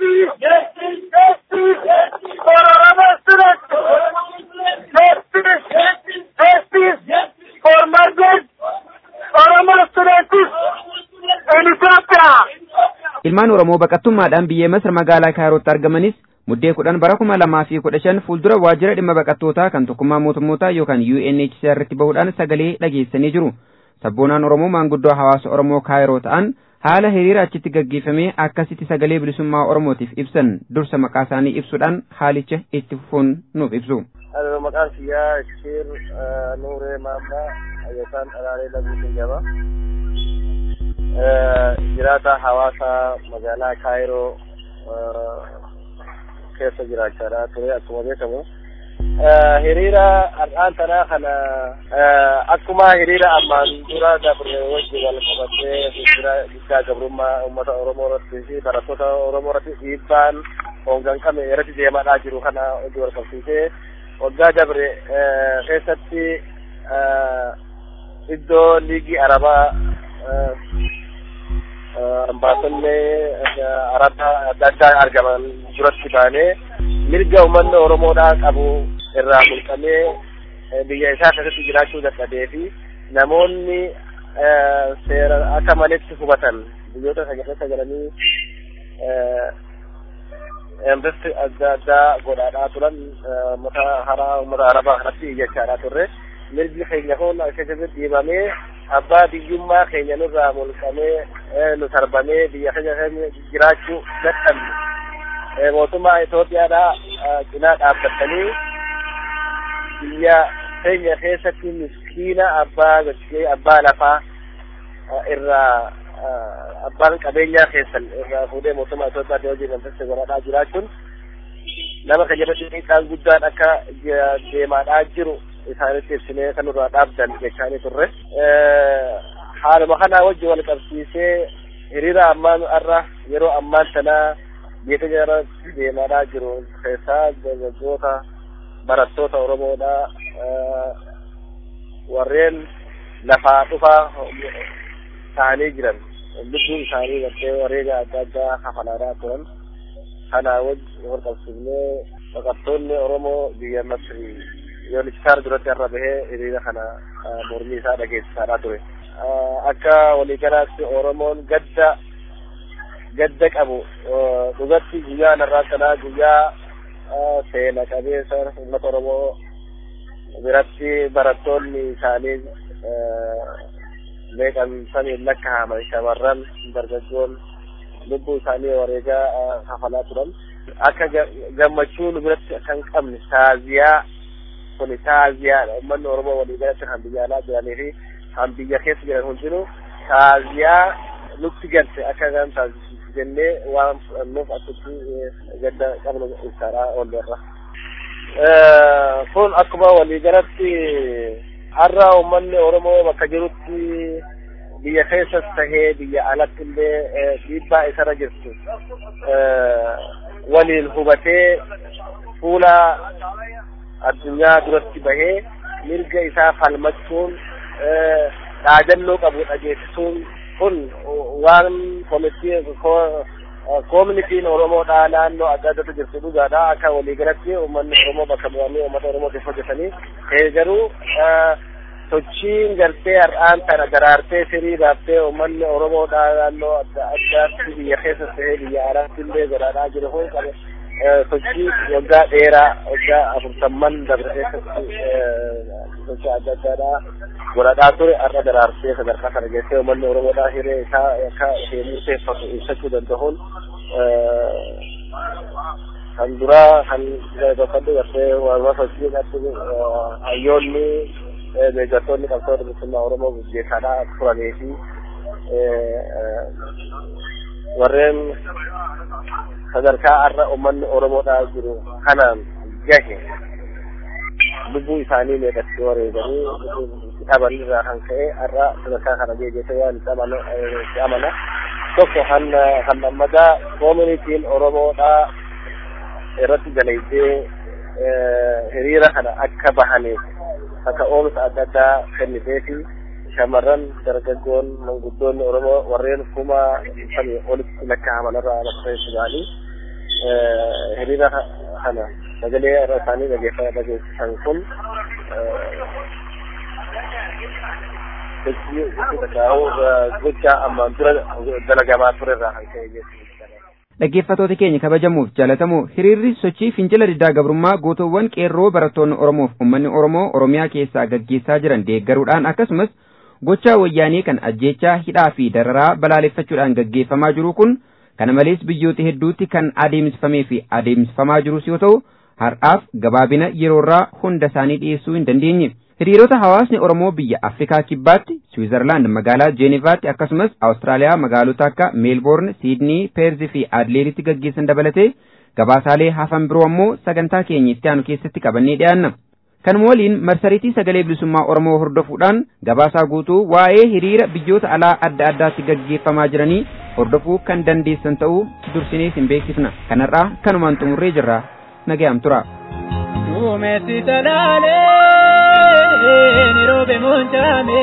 Ilmaan Oromoo baqattummaadhaan biyya Masar magaalaa Kaayirootti argamanis muddee 10 bara 2015 fuuldura waajjira dhimma baqattootaa kan tokkummaa mootummootaa yookaan UNHCR irratti bahuudhaan sagalee dhageessanii jiru. Sabboonaan Oromoo maanguddoo hawaasa Oromoo Kaayiroo ta'an haala hiriira achitti gaggeeffame akkasitti sagalee bilisummaa Oromootiif ibsan dursa maqaa isaanii ibsuudhaan haalicha itti fufuun nuuf ibsu. Maqaan kiyyaa Shiir Nuuree Maammaa yookaan Alaalee Laguutiin jedhama. Jiraata hawaasa magaalaa Kaayiroo keessa jiraachaadha ture. Akkuma beekamu hiriira har'aan tanaa kana akkuma hiriira ammaan dura dabre wajji wal qabatee diddaa gabrummaa uummata Oromoo irratti fi barattoota Oromoo irratti dhiibbaan hoogganame irratti deemaa jiru kana wajji wal qabsiisee waggaa dabre keessatti iddoo liigii Arabaa ambaasonni Arabaa adda addaa argaman duratti baanee mirga uummanni Oromoodhaa qabu irraa mulqamee biyya isaa keessatti jiraachuu dadhabee fi namoonni seera akka maletti hubatan biyyoota keessa galanii embassy adda addaa godhaadhaa turan uummata Arabaa kanatti iyyachaadhaa turre mirgi keenya kun keessatti dhiibamee abbaa biyyummaa keenya nurraa mulqamee nu sarbamee biyya keenya jiraachuu dadhabne mootummaa Itoophiyaadhaa cinaa dhaabbatanii biyya keenya keessatti miskiina abbaa lafaa irraa abbaan qabeenyaa keessan irraa fuudhee mootummaa Itoophiyaa wajjin gamtatti godhaadhaa jiraachuun nama keenya miidhaan guddaan akka deemaadhaa jiru isaanitti ibsinee kan nurraa dhaabdan jechaanii turre. Haaluma kanaa wajjin wal qabsiisee hiriira ammaan har'a yeroo ammaan tanaa biyya keenya irratti deemaadhaa jiru keessaa dargaggoota barattoota Oromoodhaa warreen lafaa dhufaa ta'anii jiran lubbuu isaanii gartee wareega adda addaa kafalaadhaa turan kanaa wajjin wal qabsiifnee baqattoonni Oromoo biyya Masrii yoolichaar duratti irra bahee hiriira kana mormii isaa dhageessisaadhaa ture. Akka waliigalaatti Oromoon gadda qabu dhugatti guyyaa narraa kanaa guyyaa seena qabeessa uummata Oromoo biratti barattoonni isaanii meeqamsanii lakkaa'aman shamarran dargaggoon lubbuu isaanii wareegaa kafalaa turan akka gammachuu nu biratti akka hin qabne taaziyaa kun taaziyaadha. Uummanni Oromoo waliigalatti kan biyya alaa jiranii fi kan biyya keessa jiran hundinuu taaziyaa nutti galte akka kan jennee waan fudhannuuf asitti gadda qabnu ibsaadhaa oolleerra. Kun akkuma waliigalatti har'a uummanni Oromoo bakka jirutti biyya keessas tahee biyya alatti illee dhiibbaa isarra jirtu waliin hubatee fuula addunyaa duratti bahee mirga isaa falmachuun dhaadannoo qabu dhageessisuun kun waan koomunitiin Oromoodhaa naannoo adda addaatu jirtu dhugaadha. Akka waliigalatti uummanni Oromoo bakka bu'anii uummata Oromootiif hojjetanii garuu sochiin gartee har'aan tana daraartee firii baaftee uummanni Oromoodhaa naannoo adda addaatti biyya keessas ta'ee biyya alaatti illee godhaadhaa jiru kun qabe sochii waggaa dheeraa waggaa 40 dabre keessatti sochii adda addaadhaa godhaadhaa ture har'a daraartee sadarkaa kana geessee uummanni Oromoodhaa hiree isaa akka murteeffatu ibsachuu danda'uun kan duraa kan bakkallee gartee waanuma sochii irratti hayyoonni deeggartoonni qabsoota bilisummaa Oromoo gaggeessaadhaa turanii fi warreen sadarkaa har'a uummanni Oromoodhaa jiru kanaan gahe lubbuu isaanii meeqatti wareeganii dhaban irraa kan ka'e har'a sadarkaa kana geejjete waan amana tokko kan lammadaa koomunitiin Oromoodhaa irratti dalaydee hiriira kana akka bahaniif akka oomisha adda addaa kennitee fi shamarran dargaggoon manguddoonni Oromoo warreen kuma sanii olitti lakkaa'aman irraa lakkoofsa isaanii hiriira kana sagalee isaanii dhageessisan kun gocha ammaan dura dalagamaa ture irraa kan ka'e jechuudha. Dhaggeeffattoota keenya kabajamuuf jaalatamoo hiriirri sochii fincila diddaa gabrummaa gootoowwan qeerroo barattoonni Oromoof uummanni Oromoo Oromiyaa keessaa gaggeessaa jiran deeggaruudhaan akkasumas gochaa wayyaanii kan ajjeechaa hidhaa fi dararaa balaaleffachuudhaan gaggeeffamaa jiru kun kana malees biyyoota hedduutti kan adeemsifamee fi adeemsifamaa jirus yoo ta'u har'aaf gabaabina yeroorraa hunda isaanii dhiyeessuu hin dandeenye. Hiriirota hawaasni Oromoo biyya Afrikaa Kibbaatti, Switzerland magaalaa Jenevaatti akkasumas Awustiraaliyaa magaalota akka Meelboorn, Siidnii, Peerzi fi Adleeditti gaggeessan dabalatee gabaasaalee hafan biroo ammoo sagantaa keenya itti aanu keessatti qabannee dhiyaanna. Kanuma waliin marsariitii sagalee bilisummaa Oromoo hordofuudhaan gabaasaa guutuu waa'ee hiriira biyyoota alaa adda addaatti gaggeeffamaa jiranii hordofuu kan dandeessan ta'uu dursinee isin beeksifna. Kanarraa kanumaan xumurree jirra. Nagayaan tura. Duumessi talaalee niroobe moonjaame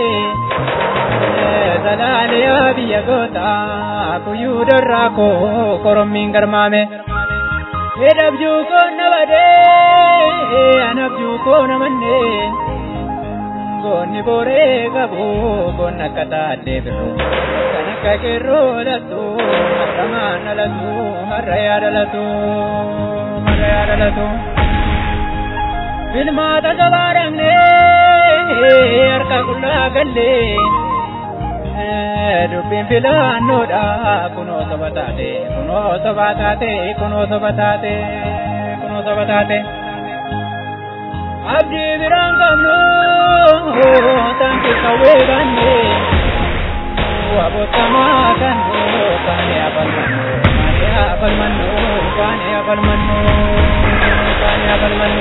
talaalee biyya gootaa kuyyuu dorraa koo korommiin garmaame. Edabjuu koona badee anabjuu koona mannee goonni booree qabu goonna akka taatee biroo kan akka qeerroo lattu marramaan alattu marra yaadalatu marra yaadalatu filmaata gabaadhamnee harka qullaa gallee dubbiin filannoodha kunoo soba taate kunoo soba taate kunoo soba taate kunoo soba taate abdii biraan qabnu tanki kawwee banne wabotamaa kannu kaane abalmannu kaane abalmannu kaane abalmannu kaane abalmannu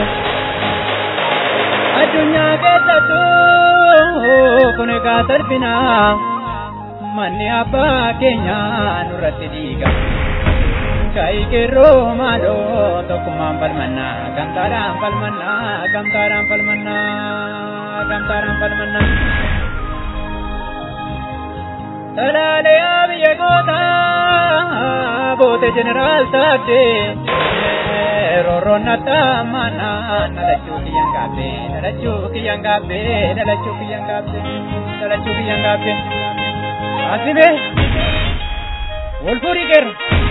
addunyaa keessattuu kun egaa salphinaa manni abbaa keenya nurratti dhiiga kai keroo maaloo tokkummaan falmannaa gamtaadhaan falmannaa gamtaadhaan falmannaa gamtaadhaan falmannaa talaaleyaa biyya gootaa boote jeneraal taatee roorroon nattaammanaa nalachuu kiyyan gaabbee nalachuu kiyyan gaabbee nalachuu kiyyan gaabbee nalachuu kiyyan gaabbee Asibe, Wolfuri ker.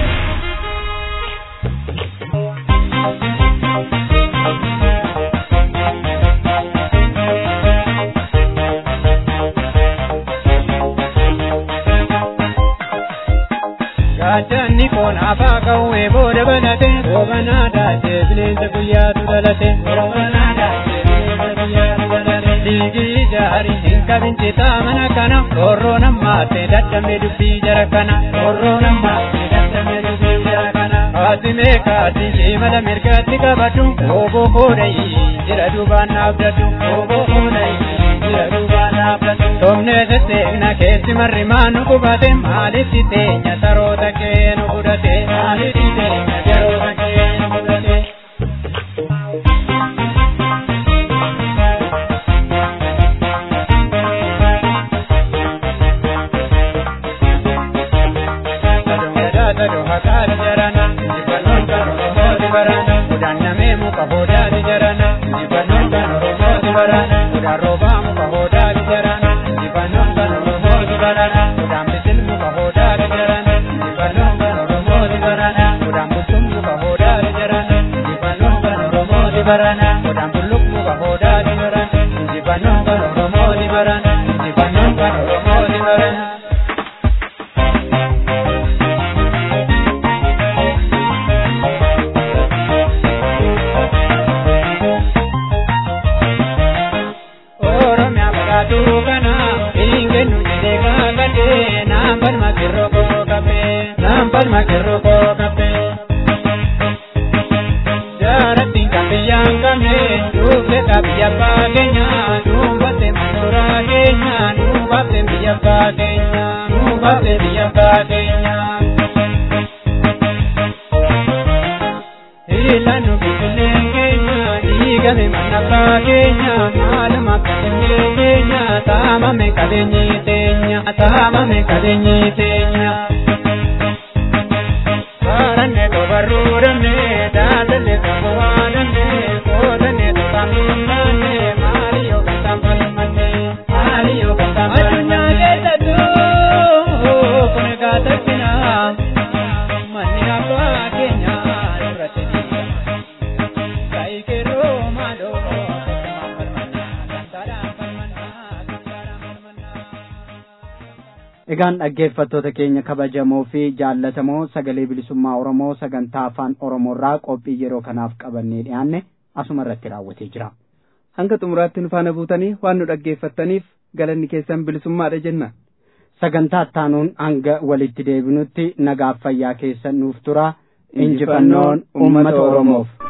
Gachanni kon afaa kawwee booda banate, roobana daachee bineensa guyyaatu dhalate, roobana daachee bineensa guyyaatu dhalate. Diigi jaari hin qabinti taamana kana, roorroo nammaate dadhabme dubbii jara kana, roorroo nammaate dadhabme dubbii jara kana. Asime kaati shimala mirgaatti qabadhu, oboo koodhayi jira duubaan naabdadhu, oboo koodhayi jira duubaan naabdadhu. Somne sesseegna keessi marri maanu qubate, maalitti teenya saroota kee nu fudhate, maalitti teenya saroota kee nu fudhate. Egaan dhaggeeffattoota keenya kabajamoo fi jaallatamoo sagalee bilisummaa Oromoo sagantaa afaan Oromoorraa qophii yeroo kanaaf qabannee dhiyaanne asuma irratti raawwatee jira. Hanga xumuraatti nu faana buutanii waan nu dhaggeeffattaniif galanni keessan bilisummaadha jenna. Sagantaa ittaanuun hanga walitti deebinutti nagaaf fayyaa keessan nuuf tura. injifannoon uummata Oromoof.